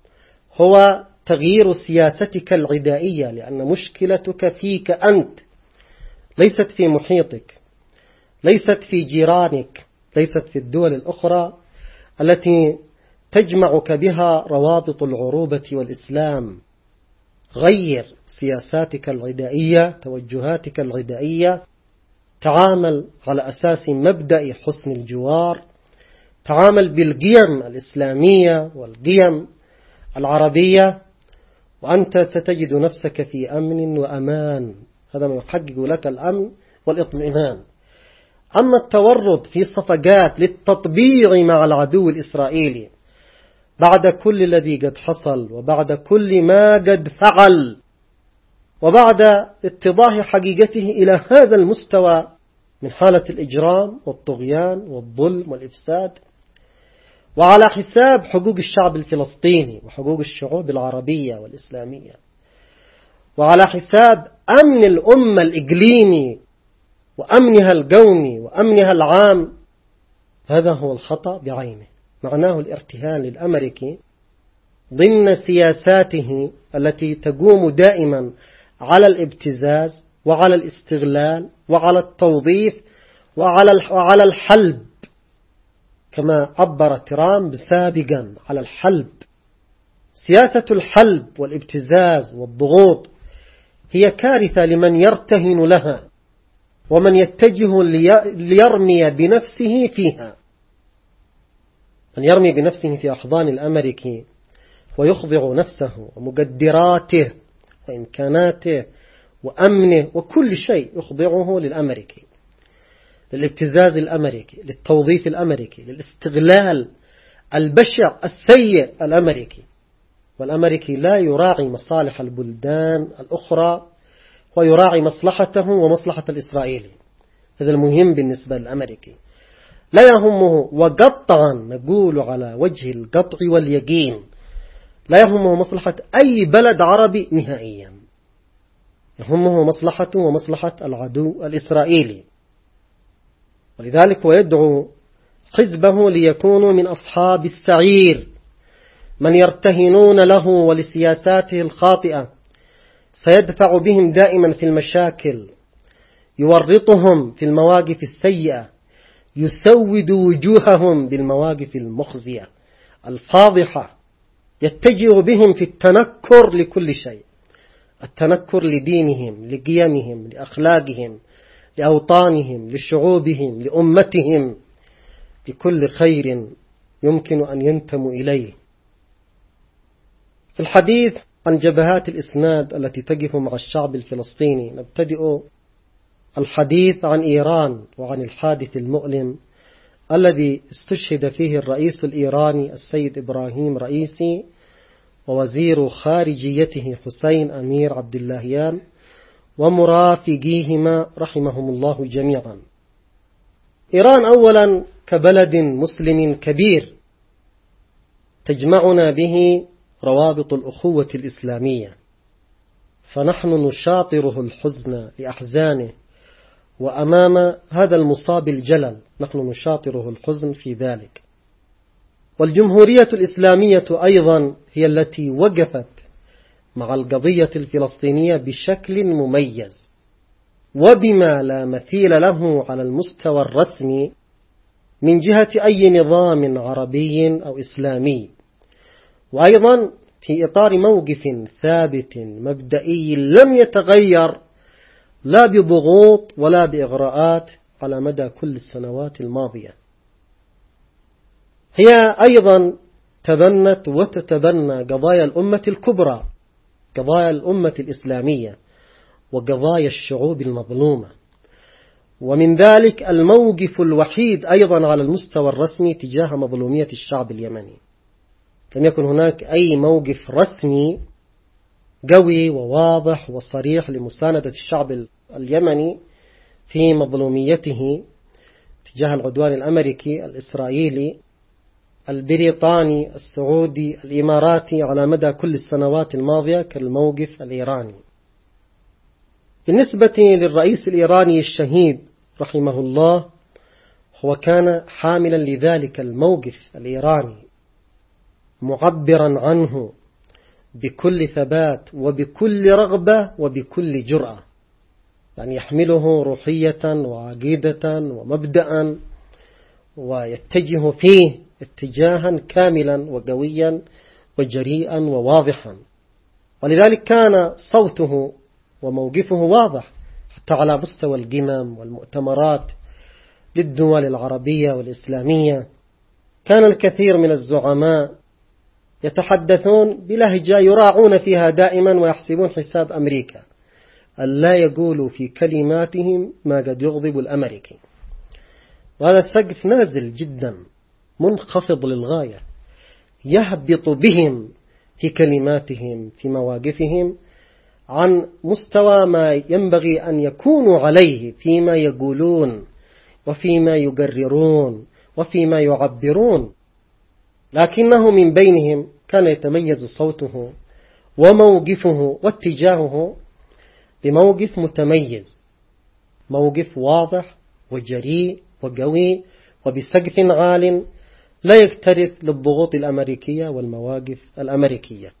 هو تغيير سياستك العدائية، لأن مشكلتك فيك أنت، ليست في محيطك، ليست في جيرانك، ليست في الدول الأخرى التي تجمعك بها روابط العروبة والإسلام. غير سياساتك العدائية، توجهاتك العدائية، تعامل على أساس مبدأ حسن الجوار، تعامل بالقيم الإسلامية والقيم العربية، وأنت ستجد نفسك في أمن وأمان. هذا ما يحقق لك الأمن والإطمئنان. أما التورط في صفقات للتطبيع مع العدو الإسرائيلي بعد كل الذي قد حصل، وبعد كل ما قد فعل، وبعد اتضاح حقيقته إلى هذا المستوى من حالة الإجرام والطغيان والظلم والإفساد، وعلى حساب حقوق الشعب الفلسطيني وحقوق الشعوب العربية والإسلامية، وعلى حساب أمن الأمة الإقليمي وأمنها القومي وأمنها العام، هذا هو الخطأ بعينه. معناه الارتهان للأمريكي ضمن سياساته التي تقوم دائما على الابتزاز وعلى الاستغلال وعلى التوظيف وعلى الحلب، كما عبر ترامب سابقا على الحلب. سياسة الحلب والابتزاز والضغوط هي كارثة لمن يرتهن لها ومن يتجه ليرمي بنفسه فيها. من يرمي بنفسه في أحضان الأمريكي ويخضع نفسه ومقدراته وإمكاناته وأمنه وكل شيء يخضعه للأمريكي، للابتزاز الأمريكي، للتوظيف الأمريكي، للاستغلال البشع السيء الأمريكي. والأمريكي لا يراعي مصالح البلدان الأخرى ويراعي مصلحته ومصلحة الإسرائيلي. هذا المهم بالنسبة للأمريكي، لا يهمه، وقطعا نقول على وجه القطع واليقين، لا يهمه مصلحة أي بلد عربي نهائيا، يهمه مصلحته ومصلحة العدو الإسرائيلي. ولذلك هو يدعو حزبه ليكونوا من أصحاب السعير، من يرتهنون له ولسياساته الخاطئة، سيدفع بهم دائما في المشاكل، يورطهم في المواقف السيئة، يسود وجوههم بالمواقف المخزية الفاضحة، يتجه بهم في التنكر لكل شيء، التنكر لدينهم، لقيمهم، لأخلاقهم، لأوطانهم، لشعوبهم، لأمتهم، لكل خير يمكن أن ينتموا إليه. في الحديث عن جبهات الإسناد التي تقف مع الشعب الفلسطيني، نبتدئ الحديث عن إيران وعن الحادث المؤلم الذي استشهد فيه الرئيس الإيراني السيد إبراهيم رئيسي ووزير خارجيته حسين أمير عبد اللهيان ومرافقيهما رحمهم الله جميعا. إيران أولا كبلد مسلم كبير تجمعنا به روابط الأخوة الإسلامية، فنحن نشاطره الحزن لأحزانه، وأمام هذا المصاب الجلل نحن نشاطره الحزن في ذلك. والجمهورية الإسلامية أيضا هي التي وقفت مع القضية الفلسطينية بشكل مميز وبما لا مثيل له على المستوى الرسمي من جهة أي نظام عربي أو إسلامي، وأيضا في إطار موقف ثابت مبدئي لم يتغير لا بضغوط ولا بإغراءات على مدى كل السنوات الماضية. هي أيضا تبنت وتتبنى قضايا الأمة الكبرى، قضايا الأمة الإسلامية وقضايا الشعوب المظلومة، ومن ذلك الموقف الوحيد أيضا على المستوى الرسمي تجاه مظلومية الشعب اليمني. لم يكن هناك أي موقف رسمي قوي وواضح وصريح لمساندة الشعب اليمني في مظلوميته تجاه العدوان الأمريكي الإسرائيلي البريطاني السعودي الإماراتي على مدى كل السنوات الماضية كالموقف الإيراني. بالنسبة للرئيس الإيراني الشهيد رحمه الله، هو كان حاملا لذلك الموقف الإيراني، معبرا عنه بكل ثبات وبكل رغبة وبكل جرأة، يعني يحمله روحية وعقيدة ومبدأ ويتجه فيه اتجاها كاملا وقويا وجريئا وواضحا. ولذلك كان صوته وموقفه واضح حتى على مستوى القمم والمؤتمرات للدول العربية والإسلامية. كان الكثير من الزعماء يتحدثون بلهجة يراعون فيها دائما ويحسبون حساب أمريكا، ألا يقولوا في كلماتهم ما قد يغضب الأمريكي. وهذا السقف نازل جدا منخفض للغاية، يهبط بهم في كلماتهم في مواقفهم عن مستوى ما ينبغي أن يكونوا عليه فيما يقولون وفيما يقررون وفيما يعبرون. لكنه من بينهم كان يتميز صوته وموقفه واتجاهه بموقف متميز، موقف واضح وجريء وقوي وبسقف عال لا يكترث للضغوط الأمريكية والمواقف الأمريكية.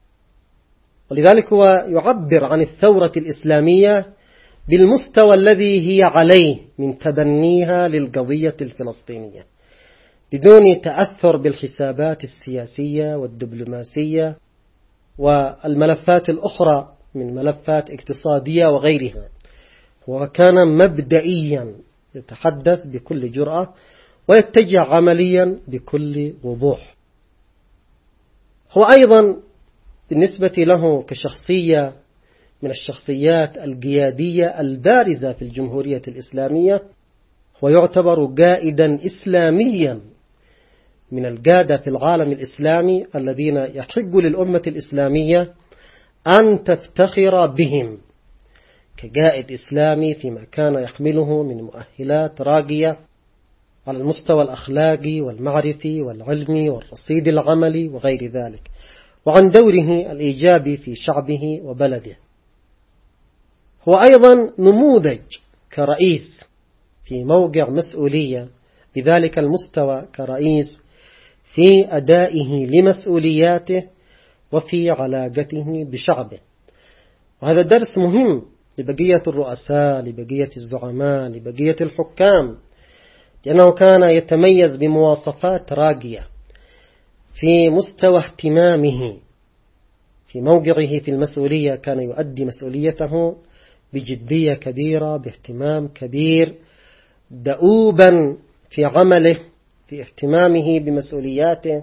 ولذلك هو يعبر عن الثورة الإسلامية بالمستوى الذي هي عليه من تبنيها للقضية الفلسطينية، بدون تأثر بالحسابات السياسية والدبلوماسية والملفات الأخرى من ملفات اقتصادية وغيرها. وكان مبدئيا يتحدث بكل جرأة ويتجه عمليا بكل وضوح. هو أيضا بالنسبة له كشخصية من الشخصيات القيادية البارزة في الجمهورية الإسلامية، ويعتبر قائدا إسلاميا من القادة في العالم الإسلامي الذين يحق للأمة الإسلامية أن تفتخر بهم كقائد إسلامي فيما كان يحمله من مؤهلات راقية على المستوى الأخلاقي والمعرفي والعلمي والرصيد العملي وغير ذلك، وعن دوره الإيجابي في شعبه وبلده. هو أيضا نموذج كرئيس في موقع مسؤولية بذلك المستوى كرئيس في أدائه لمسؤولياته وفي علاقته بشعبه. وهذا درس مهم لبقية الرؤساء، لبقية الزعماء، لبقية الحكام، لأنه كان يتميز بمواصفات راقية في مستوى اهتمامه في موقعه في المسؤولية. كان يؤدي مسؤوليته بجدية كبيرة، باهتمام كبير، دؤوبا في عمله، في اهتمامه بمسؤولياته،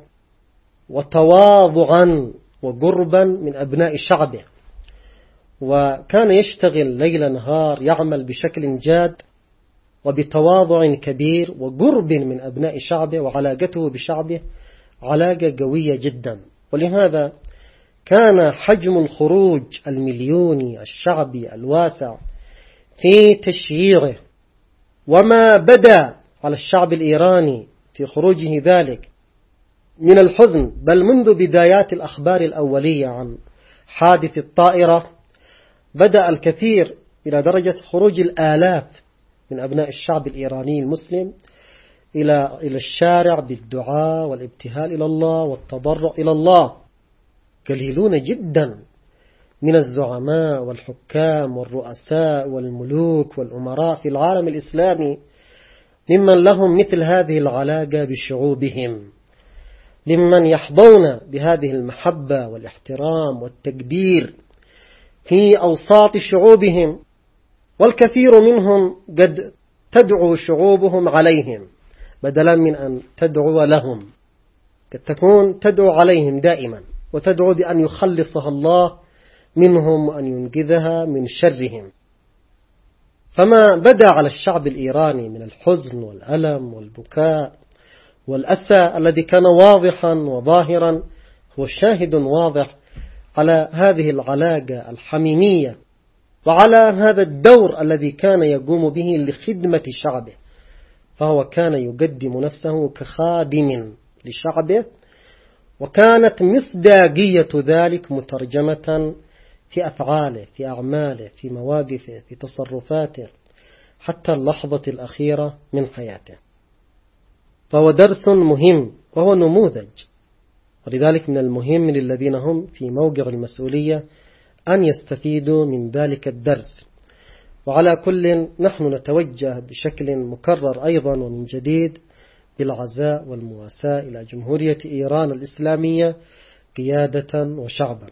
وتواضعا وقربا من أبناء شعبه. وكان يشتغل ليل نهار، يعمل بشكل جاد وبتواضع كبير وقرب من أبناء شعبه، وعلاقته بشعبه علاقة قوية جدا. ولهذا كان حجم الخروج المليوني الشعبي الواسع في تشييعه، وما بدا على الشعب الإيراني في خروجه ذلك من الحزن، بل منذ بدايات الأخبار الأولية عن حادث الطائرة بدأ الكثير إلى درجة خروج الآلاف من أبناء الشعب الإيراني المسلم إلى إلى الشارع بالدعاء والابتهال إلى الله والتضرع إلى الله. قليلون جدا من الزعماء والحكام والرؤساء والملوك والأمراء في العالم الإسلامي ممن لهم مثل هذه العلاقة بشعوبهم، ممن يحظون بهذه المحبة والاحترام والتقدير في أوساط شعوبهم. والكثير منهم قد تدعو شعوبهم عليهم بدلا من أن تدعو لهم، قد تكون تدعو عليهم دائما وتدعو بأن يخلصها الله منهم وأن ينقذها من شرهم. فما بدا على الشعب الإيراني من الحزن والألم والبكاء والأسى الذي كان واضحا وظاهرا هو شاهد واضح على هذه العلاقة الحميمية وعلى هذا الدور الذي كان يقوم به لخدمة شعبه. فهو كان يقدم نفسه كخادم لشعبه، وكانت مصداقية ذلك مترجمة في أفعاله، في أعماله، في مواقفه، في تصرفاته، حتى اللحظة الأخيرة من حياته. فهو درس مهم وهو نموذج، ولذلك من المهم للذين هم في موقع المسؤولية أن يستفيدوا من ذلك الدرس. وعلى كل نحن نتوجه بشكل مكرر أيضا ومن جديد بالعزاء والمواساة إلى جمهورية إيران الإسلامية قيادة وشعبا.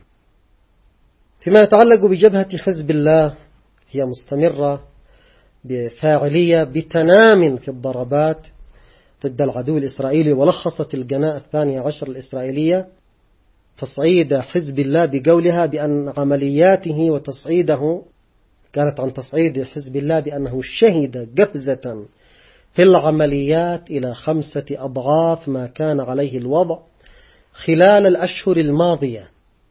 فيما يتعلق بجبهة حزب الله، هي مستمرة بفاعلية بتنام في الضربات ضد العدو الإسرائيلي. ولخصت القناة الثانية عشر الإسرائيلية تصعيد حزب الله بقولها بأن عملياته وتصعيده كانت عن تصعيد حزب الله بأنه شهد قفزة في العمليات إلى خمسة أضعاف ما كان عليه الوضع خلال الأشهر الماضية.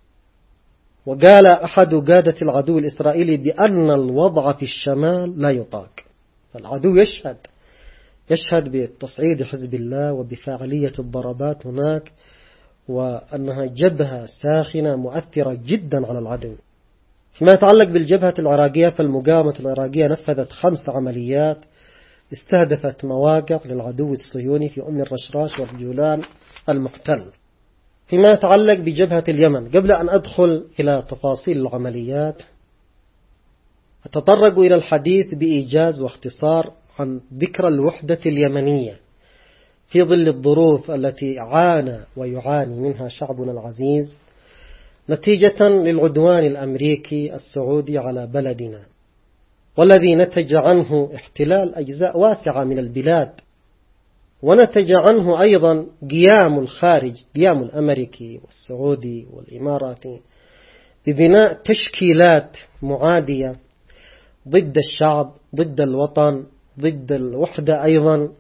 وقال أحد قادة العدو الإسرائيلي بأن الوضع في الشمال لا يطاق. فالعدو يشهد يشهد بتصعيد حزب الله وبفاعلية الضربات هناك، وأنها جبهة ساخنة مؤثرة جدا على العدو. فيما يتعلق بالجبهة العراقية، فالمقاومة العراقية نفذت خمس عمليات استهدفت مواقع للعدو الصهيوني في أم الرشراش والجولان المحتل. فيما يتعلق بجبهة اليمن، قبل أن أدخل إلى تفاصيل العمليات أتطرق إلى الحديث بإيجاز واختصار عن ذكر الوحدة اليمنية في ظل الظروف التي عانى ويعاني منها شعبنا العزيز نتيجة للعدوان الأمريكي السعودي على بلدنا، والذي نتج عنه احتلال أجزاء واسعة من البلاد، ونتج عنه أيضا قيام الخارج، قيام الأمريكي والسعودي والإماراتي ببناء تشكيلات معادية ضد الشعب، ضد الوطن، ضد الوحدة أيضا.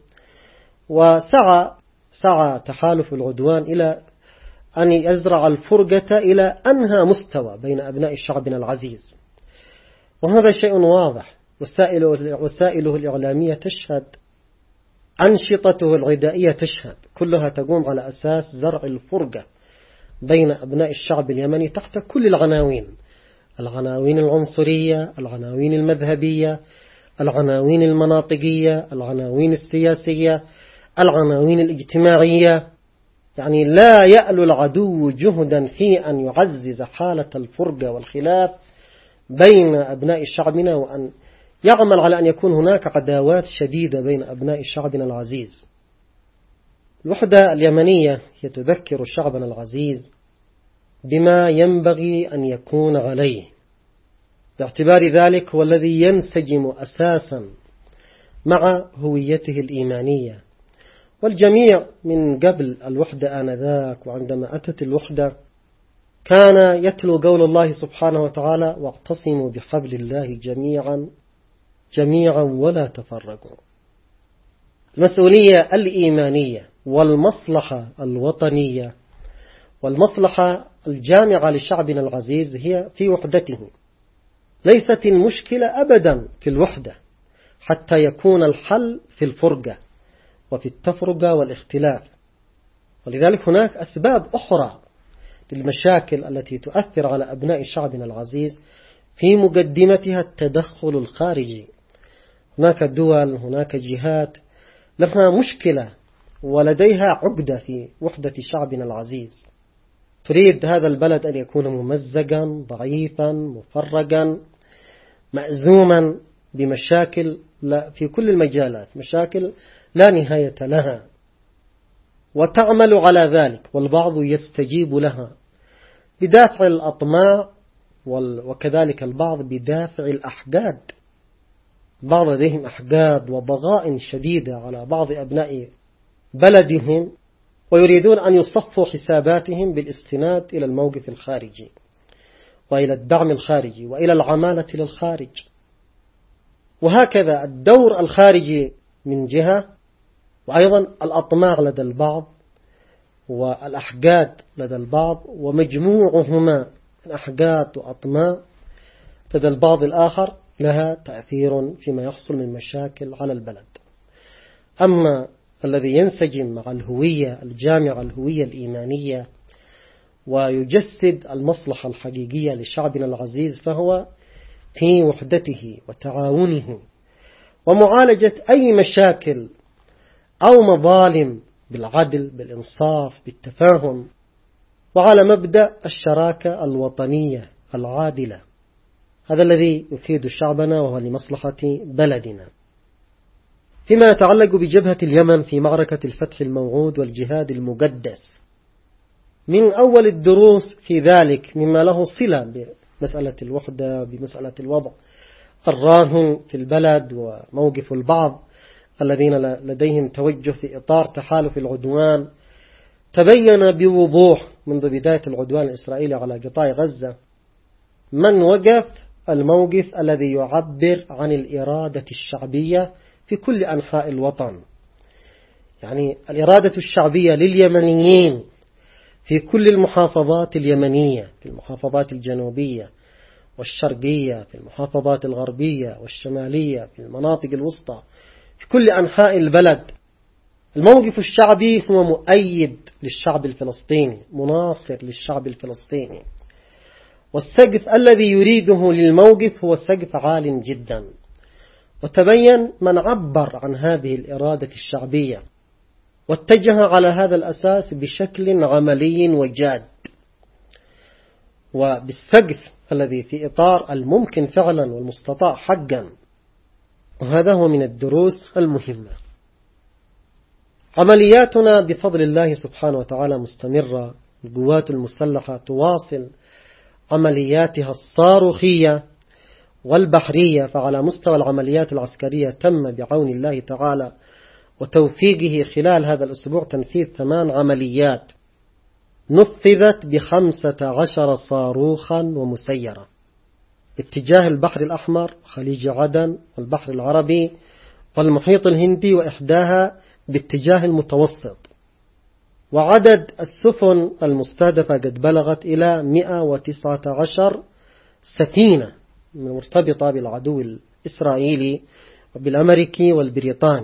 وسعى سعى تحالف العدوان إلى أن يزرع الفرقة إلى أنهى مستوى بين أبناء شعبنا العزيز، وهذا شيء واضح. وسائله, وسائله الإعلامية تشهد، أنشطته العدائية تشهد، كلها تقوم على أساس زرع الفرقة بين أبناء الشعب اليمني تحت كل العناوين: العناوين العنصرية، العناوين المذهبية، العناوين المناطقية، العناوين السياسية، العناوين الاجتماعية. يعني لا يألو العدو جهدا في أن يعزز حالة الفرقة والخلاف بين أبناء شعبنا، وأن يعمل على أن يكون هناك عداوات شديدة بين أبناء شعبنا العزيز. الوحدة اليمنية هي تذكر شعبنا العزيز بما ينبغي أن يكون عليه، باعتبار ذلك هو الذي ينسجم أساسا مع هويته الإيمانية. والجميع من قبل الوحدة آنذاك وعندما أتت الوحدة كان يتلو قول الله سبحانه وتعالى: واعتصموا بحبل الله جميعا جميعا ولا تفرقوا. المسؤولية الإيمانية والمصلحة الوطنية والمصلحة الجامعة لشعبنا العزيز هي في وحدته. ليست المشكلة أبدا في الوحدة، حتى يكون الحل في الفرقة وفي التفرقة والاختلاف. ولذلك هناك أسباب أخرى للمشاكل التي تؤثر على أبناء شعبنا العزيز، في مقدمتها التدخل الخارجي. هناك دول، هناك جهات لها مشكلة ولديها عقدة في وحدة شعبنا العزيز، تريد هذا البلد أن يكون ممزقا ضعيفا مفرقا مأزوما بمشاكل في كل المجالات، مشاكل لا نهاية لها، وتعمل على ذلك، والبعض يستجيب لها بدافع الأطماع، وكذلك البعض بدافع الأحقاد. بعض لديهم أحقاد وضغائن شديدة على بعض أبناء بلدهم، ويريدون أن يصفوا حساباتهم بالاستناد إلى الموقف الخارجي وإلى الدعم الخارجي وإلى العمالة للخارج. وهكذا الدور الخارجي من جهة، وأيضا الأطماع لدى البعض والأحقاد لدى البعض، ومجموعهما الأحقاد وأطماع لدى البعض الآخر لها تأثير فيما يحصل من مشاكل على البلد. أما الذي ينسجم مع الهوية الجامعة، الهوية الإيمانية، ويجسد المصلحة الحقيقية لشعبنا العزيز، فهو في وحدته وتعاونه ومعالجة أي مشاكل أو مظالم بالعدل، بالإنصاف، بالتفاهم، وعلى مبدأ الشراكة الوطنية العادلة. هذا الذي يفيد شعبنا وهو لمصلحة بلدنا. فيما يتعلق بجبهة اليمن في معركة الفتح الموعود والجهاد المقدس، من أول الدروس في ذلك مما له صلة بمسألة الوحدة، بمسألة الوضع الراهن في البلد، وموقف البعض الذين لديهم توجه في إطار تحالف العدوان، تبين بوضوح منذ بداية العدوان الإسرائيلي على قطاع غزة من وقف الموقف الذي يعبر عن الإرادة الشعبية في كل أنحاء الوطن. يعني الإرادة الشعبية لليمنيين في كل المحافظات اليمنية، في المحافظات الجنوبية والشرقية، في المحافظات الغربية والشمالية، في المناطق الوسطى، في كل أنحاء البلد. الموقف الشعبي هو مؤيد للشعب الفلسطيني، مناصر للشعب الفلسطيني، والسقف الذي يريده للموقف هو سقف عال جدا. وتبين من عبر عن هذه الإرادة الشعبية واتجه على هذا الأساس بشكل عملي وجاد، وبالسقف الذي في إطار الممكن فعلا والمستطاع حقا. وهذا هو من الدروس المهمة. عملياتنا بفضل الله سبحانه وتعالى مستمرة. القوات المسلحة تواصل عملياتها الصاروخية والبحرية، فعلى مستوى العمليات العسكرية تم بعون الله تعالى وتوفيقه خلال هذا الأسبوع تنفيذ ثمان عمليات نفذت بخمسة عشر صاروخا ومسيرة اتجاه البحر الأحمر، خليج عدن والبحر العربي والمحيط الهندي، وإحداها باتجاه المتوسط. وعدد السفن المستهدفة قد بلغت إلى مئة وتسعة عشر سفينة مرتبطة بالعدو الإسرائيلي وبالأمريكي والبريطاني.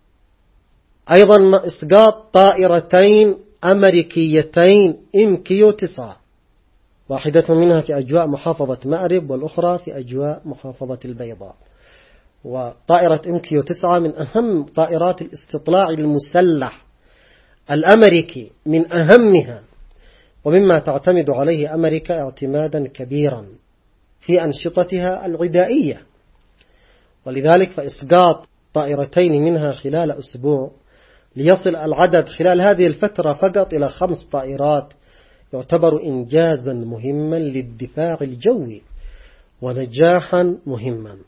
أيضا إسقاط طائرتين أمريكيتين إم كيو تسعة، واحدة منها في أجواء محافظة مأرب والأخرى في أجواء محافظة البيضاء. وطائرة إم كيو تسعة من أهم طائرات الاستطلاع المسلح الأمريكي، من أهمها ومما تعتمد عليه أمريكا اعتمادا كبيرا في أنشطتها العدائية. ولذلك فإسقاط طائرتين منها خلال أسبوع ليصل العدد خلال هذه الفترة فقط إلى خمس طائرات يعتبر إنجازا مهما للدفاع الجوي ونجاحا مهما.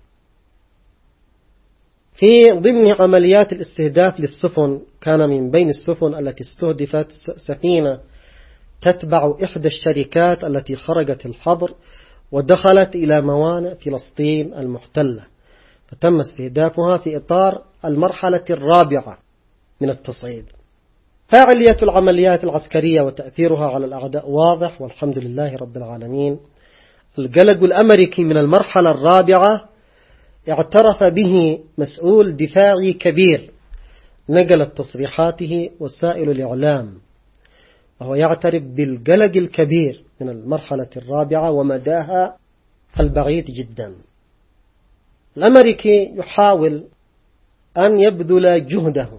في ضمن عمليات الاستهداف للسفن كان من بين السفن التي استهدفت سفينة تتبع إحدى الشركات التي خرجت الحظر ودخلت إلى موانئ فلسطين المحتلة، فتم استهدافها في إطار المرحلة الرابعة من التصعيد. فاعلية العمليات العسكرية وتأثيرها على الأعداء واضح والحمد لله رب العالمين. القلق الأمريكي من المرحلة الرابعة اعترف به مسؤول دفاعي كبير نقلت تصريحاته وسائل الإعلام، وهو يعترف بالقلق الكبير من المرحلة الرابعة ومداها البعيد جدا. الأمريكي يحاول أن يبذل جهده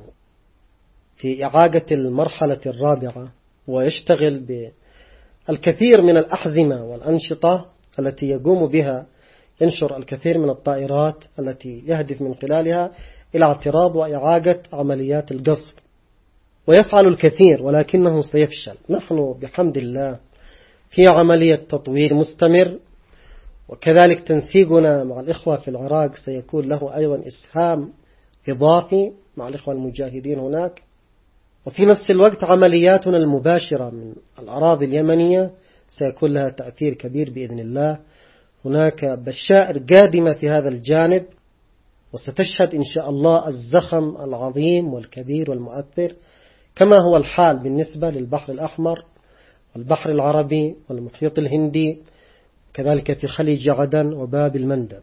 في إعاقة المرحلة الرابعة ويشتغل بالكثير من الأحزمة والأنشطة التي يقوم بها، ينشر الكثير من الطائرات التي يهدف من خلالها إلى اعتراض وإعاقة عمليات القصف، ويفعل الكثير ولكنه سيفشل. نحن بحمد الله في عملية تطوير مستمر، وكذلك تنسيقنا مع الإخوة في العراق سيكون له أيضا إسهام إضافي مع الإخوة المجاهدين هناك. وفي نفس الوقت عملياتنا المباشرة من الأراضي اليمنية سيكون لها تأثير كبير بإذن الله. هناك بشائر قادمة في هذا الجانب، وستشهد إن شاء الله الزخم العظيم والكبير والمؤثر، كما هو الحال بالنسبة للبحر الأحمر والبحر العربي والمحيط الهندي، كذلك في خليج عدن وباب المندب.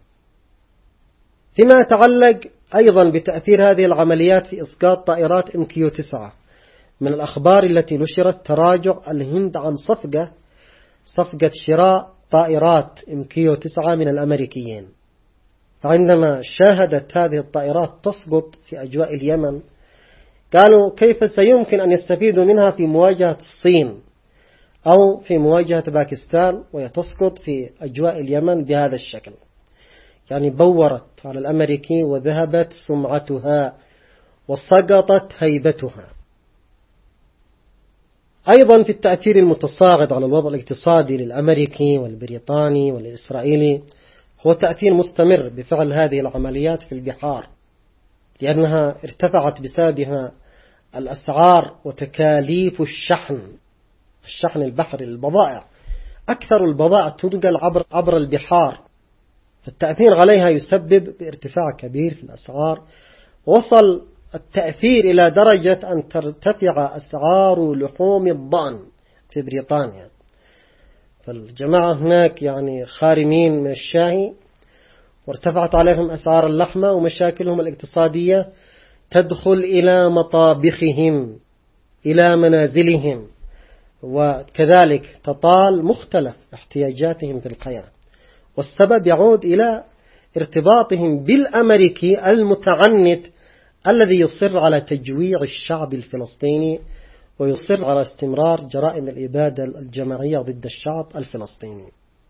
فيما يتعلق أيضا بتأثير هذه العمليات في إسقاط طائرات إم كيو تسعة، من الأخبار التي نشرت تراجع الهند عن صفقة صفقة شراء طائرات إم كيو تسعة من الأمريكيين. فعندما شاهدت هذه الطائرات تسقط في أجواء اليمن قالوا كيف سيمكن أن يستفيدوا منها في مواجهة الصين أو في مواجهة باكستان وهي تسقط في أجواء اليمن بهذا الشكل. يعني بورت على الأمريكي وذهبت سمعتها وسقطت هيبتها. أيضا في التأثير المتصاعد على الوضع الاقتصادي للأمريكي والبريطاني والإسرائيلي هو تأثير مستمر بفعل هذه العمليات في البحار، لأنها ارتفعت بسببها الأسعار وتكاليف الشحن الشحن البحري للبضائع. أكثر البضائع تنقل عبر عبر البحار، فالتأثير عليها يسبب بارتفاع كبير في الأسعار. وصل التأثير إلى درجة أن ترتفع أسعار لحوم الضأن في بريطانيا. فالجماعة هناك يعني خارمين من الشاهي، وارتفعت عليهم أسعار اللحمة، ومشاكلهم الاقتصادية تدخل إلى مطابخهم إلى منازلهم، وكذلك تطال مختلف احتياجاتهم في الحياة. والسبب يعود إلى ارتباطهم بالأمريكي المتعنت الذي يصر على تجويع الشعب الفلسطيني ويصر على استمرار جرائم الإبادة الجماعية ضد الشعب الفلسطيني.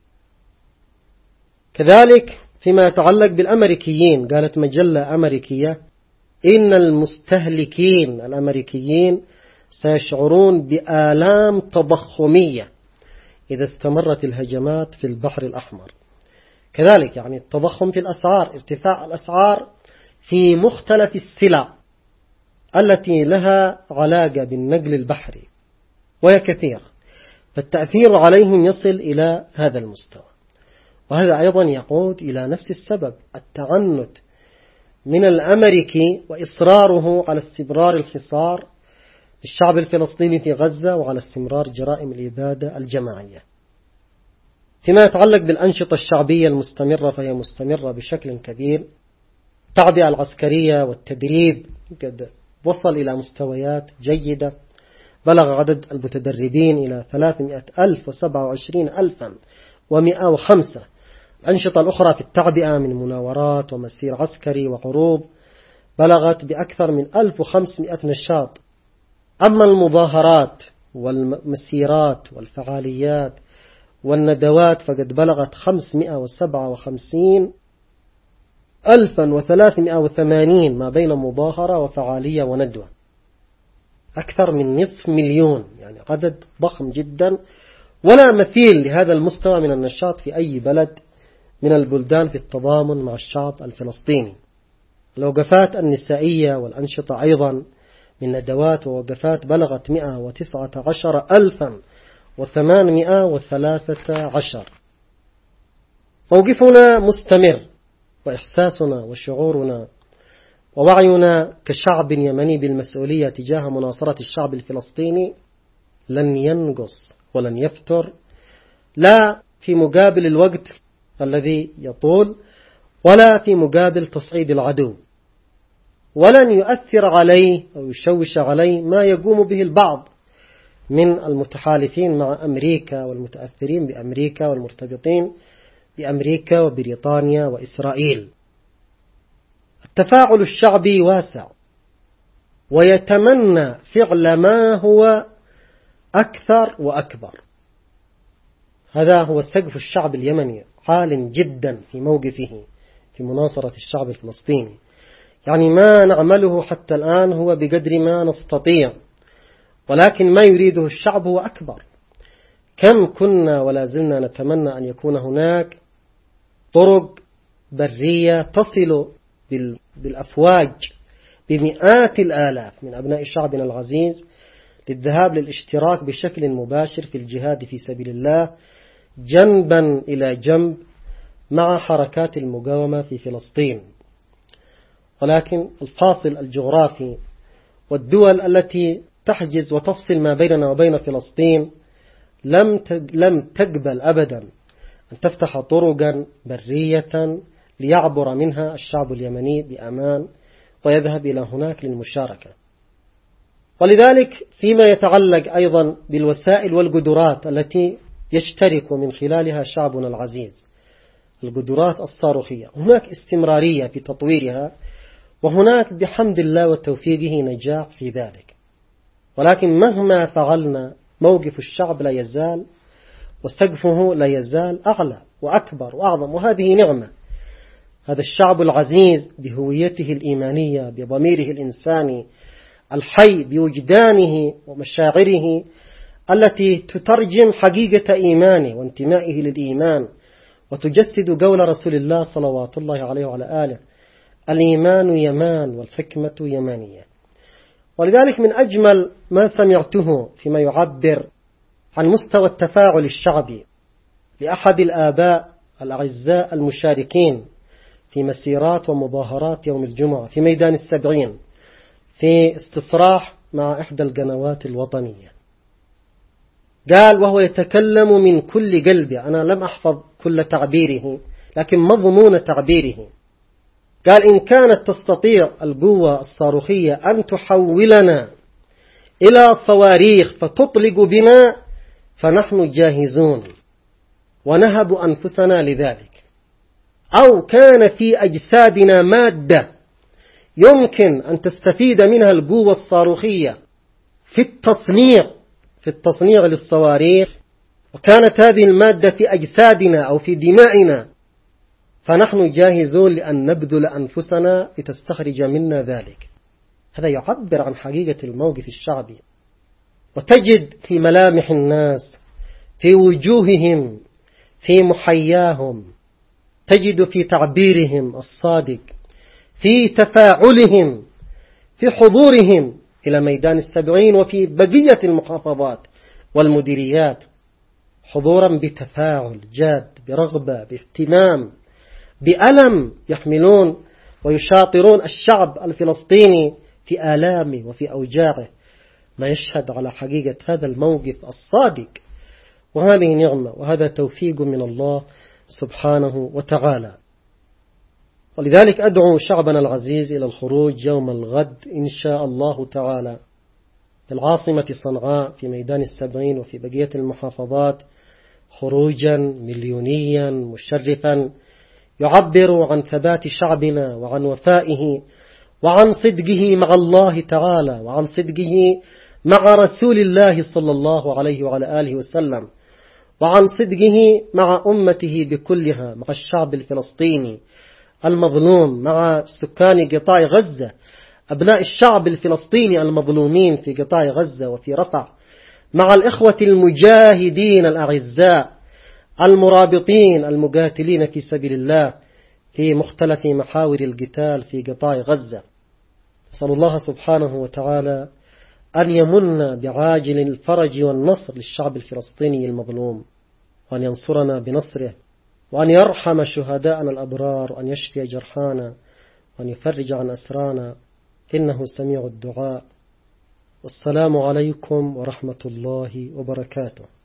كذلك فيما يتعلق بالأمريكيين، قالت مجلة أمريكية إن المستهلكين الأمريكيين سيشعرون بآلام تضخمية إذا استمرت الهجمات في البحر الأحمر. كذلك يعني التضخم في الأسعار، ارتفاع الأسعار في مختلف السلع التي لها علاقة بالنقل البحري، وهي كثيرة. فالتأثير عليهم يصل إلى هذا المستوى. وهذا أيضا يقود إلى نفس السبب، التعنت من الأمريكي وإصراره على استمرار الحصار للشعب الفلسطيني في غزة وعلى استمرار جرائم الإبادة الجماعية. فيما يتعلق بالأنشطة الشعبية المستمرة فهي مستمرة بشكل كبير. التعبئة العسكرية والتدريب قد وصل إلى مستويات جيدة، بلغ عدد المتدربين إلى ثلاثمائة ألف وسبعة وعشرين ألفا ومئة وخمسة. الأنشطة الأخرى في التعبئة من مناورات ومسير عسكري وحروب بلغت بأكثر من ألف وخمسمائة نشاط. أما المظاهرات والمسيرات والفعاليات والندوات فقد بلغت خمسمائة وسبعة وخمسين ألفا وثلاثمائة وثمانين ما بين مظاهرة وفعالية وندوة، أكثر من نصف مليون، يعني عدد ضخم جدا ولا مثيل لهذا المستوى من النشاط في أي بلد من البلدان في التضامن مع الشعب الفلسطيني. الوقفات النسائية والأنشطة أيضا من ندوات ووقفات بلغت مئة وتسعة عشر ألفا وثمانمائة وثلاثة عشر. موقفنا مستمر، وإحساسنا وشعورنا ووعينا كشعب يمني بالمسؤولية تجاه مناصرة الشعب الفلسطيني لن ينقص ولن يفتر، لا في مقابل الوقت الذي يطول ولا في مقابل تصعيد العدو، ولن يؤثر عليه أو يشوش عليه ما يقوم به البعض من المتحالفين مع أمريكا والمتأثرين بأمريكا والمرتبطين بأمريكا وبريطانيا وإسرائيل. التفاعل الشعبي واسع ويتمنى فعل ما هو أكثر وأكبر. هذا هو سقف الشعب اليمني، عال جدا في موقفه في مناصرة الشعب الفلسطيني. يعني ما نعمله حتى الآن هو بقدر ما نستطيع، ولكن ما يريده الشعب هو أكبر. كم كنا ولا زلنا نتمنى أن يكون هناك طرق برية تصل بالأفواج بمئات الآلاف من أبناء شعبنا العزيز للذهاب للاشتراك بشكل مباشر في الجهاد في سبيل الله جنبا إلى جنب مع حركات المقاومة في فلسطين. ولكن الفاصل الجغرافي والدول التي تحجز وتفصل ما بيننا وبين فلسطين لم لم تقبل أبدا أن تفتح طرقا برية ليعبر منها الشعب اليمني بأمان ويذهب إلى هناك للمشاركة. ولذلك فيما يتعلق أيضا بالوسائل والقدرات التي يشترك من خلالها شعبنا العزيز، القدرات الصاروخية هناك استمرارية في تطويرها، وهناك بحمد الله وتوفيقه نجاح في ذلك. ولكن مهما فعلنا موقف الشعب لا يزال وسقفه لا يزال أعلى وأكبر وأعظم، وهذه نعمة. هذا الشعب العزيز بهويته الإيمانية بضميره الإنساني الحي بوجدانه ومشاعره التي تترجم حقيقة إيمانه وانتمائه للإيمان وتجسد قول رسول الله صلوات الله عليه وعلى آله: الإيمان يمان والحكمة يمانية. ولذلك من أجمل ما سمعته فيما يعبر عن مستوى التفاعل الشعبي لأحد الآباء الأعزاء المشاركين في مسيرات ومظاهرات يوم الجمعة في ميدان السبعين في استصراح مع إحدى القنوات الوطنية، قال وهو يتكلم من كل قلبه، أنا لم أحفظ كل تعبيره لكن مضمون تعبيره، قال: إن كانت تستطيع القوة الصاروخية أن تحولنا إلى صواريخ فتطلق بنا فنحن جاهزون ونهب أنفسنا لذلك. أو كان في أجسادنا مادة يمكن أن تستفيد منها القوة الصاروخية في التصنيع في التصنيع للصواريخ، وكانت هذه المادة في أجسادنا أو في دمائنا، فنحن جاهزون لأن نبذل أنفسنا لتستخرج منا ذلك. هذا يعبر عن حقيقة الموقف الشعبي. وتجد في ملامح الناس، في وجوههم، في محياهم، تجد في تعبيرهم الصادق، في تفاعلهم، في حضورهم إلى ميدان السبعين وفي بقية المحافظات والمديريات حضورا بتفاعل جاد، برغبة، باهتمام، بألم، يحملون ويشاطرون الشعب الفلسطيني في آلامه وفي أوجاعه، ما يشهد على حقيقة هذا الموقف الصادق. وهذه نعمة وهذا توفيق من الله سبحانه وتعالى. ولذلك أدعو شعبنا العزيز إلى الخروج يوم الغد إن شاء الله تعالى في العاصمة صنعاء في ميدان السبعين وفي بقية المحافظات خروجا مليونيا مشرفا يعبر عن ثبات شعبنا وعن وفائه وعن صدقه مع الله تعالى وعن صدقه مع رسول الله صلى الله عليه وعلى آله وسلم وعن صدقه مع أمته بكلها، مع الشعب الفلسطيني المظلوم، مع سكان قطاع غزة، أبناء الشعب الفلسطيني المظلومين في قطاع غزة وفي رفح، مع الإخوة المجاهدين الأعزاء المرابطين المقاتلين في سبيل الله في مختلف محاور القتال في قطاع غزة. أسأل الله سبحانه وتعالى أن يمن بعاجل الفرج والنصر للشعب الفلسطيني المظلوم، وأن ينصرنا بنصره، وأن يرحم شهداءنا الأبرار، وأن يشفي جرحانا، وأن يفرج عن أسرانا، إنه سميع الدعاء. والسلام عليكم ورحمة الله وبركاته.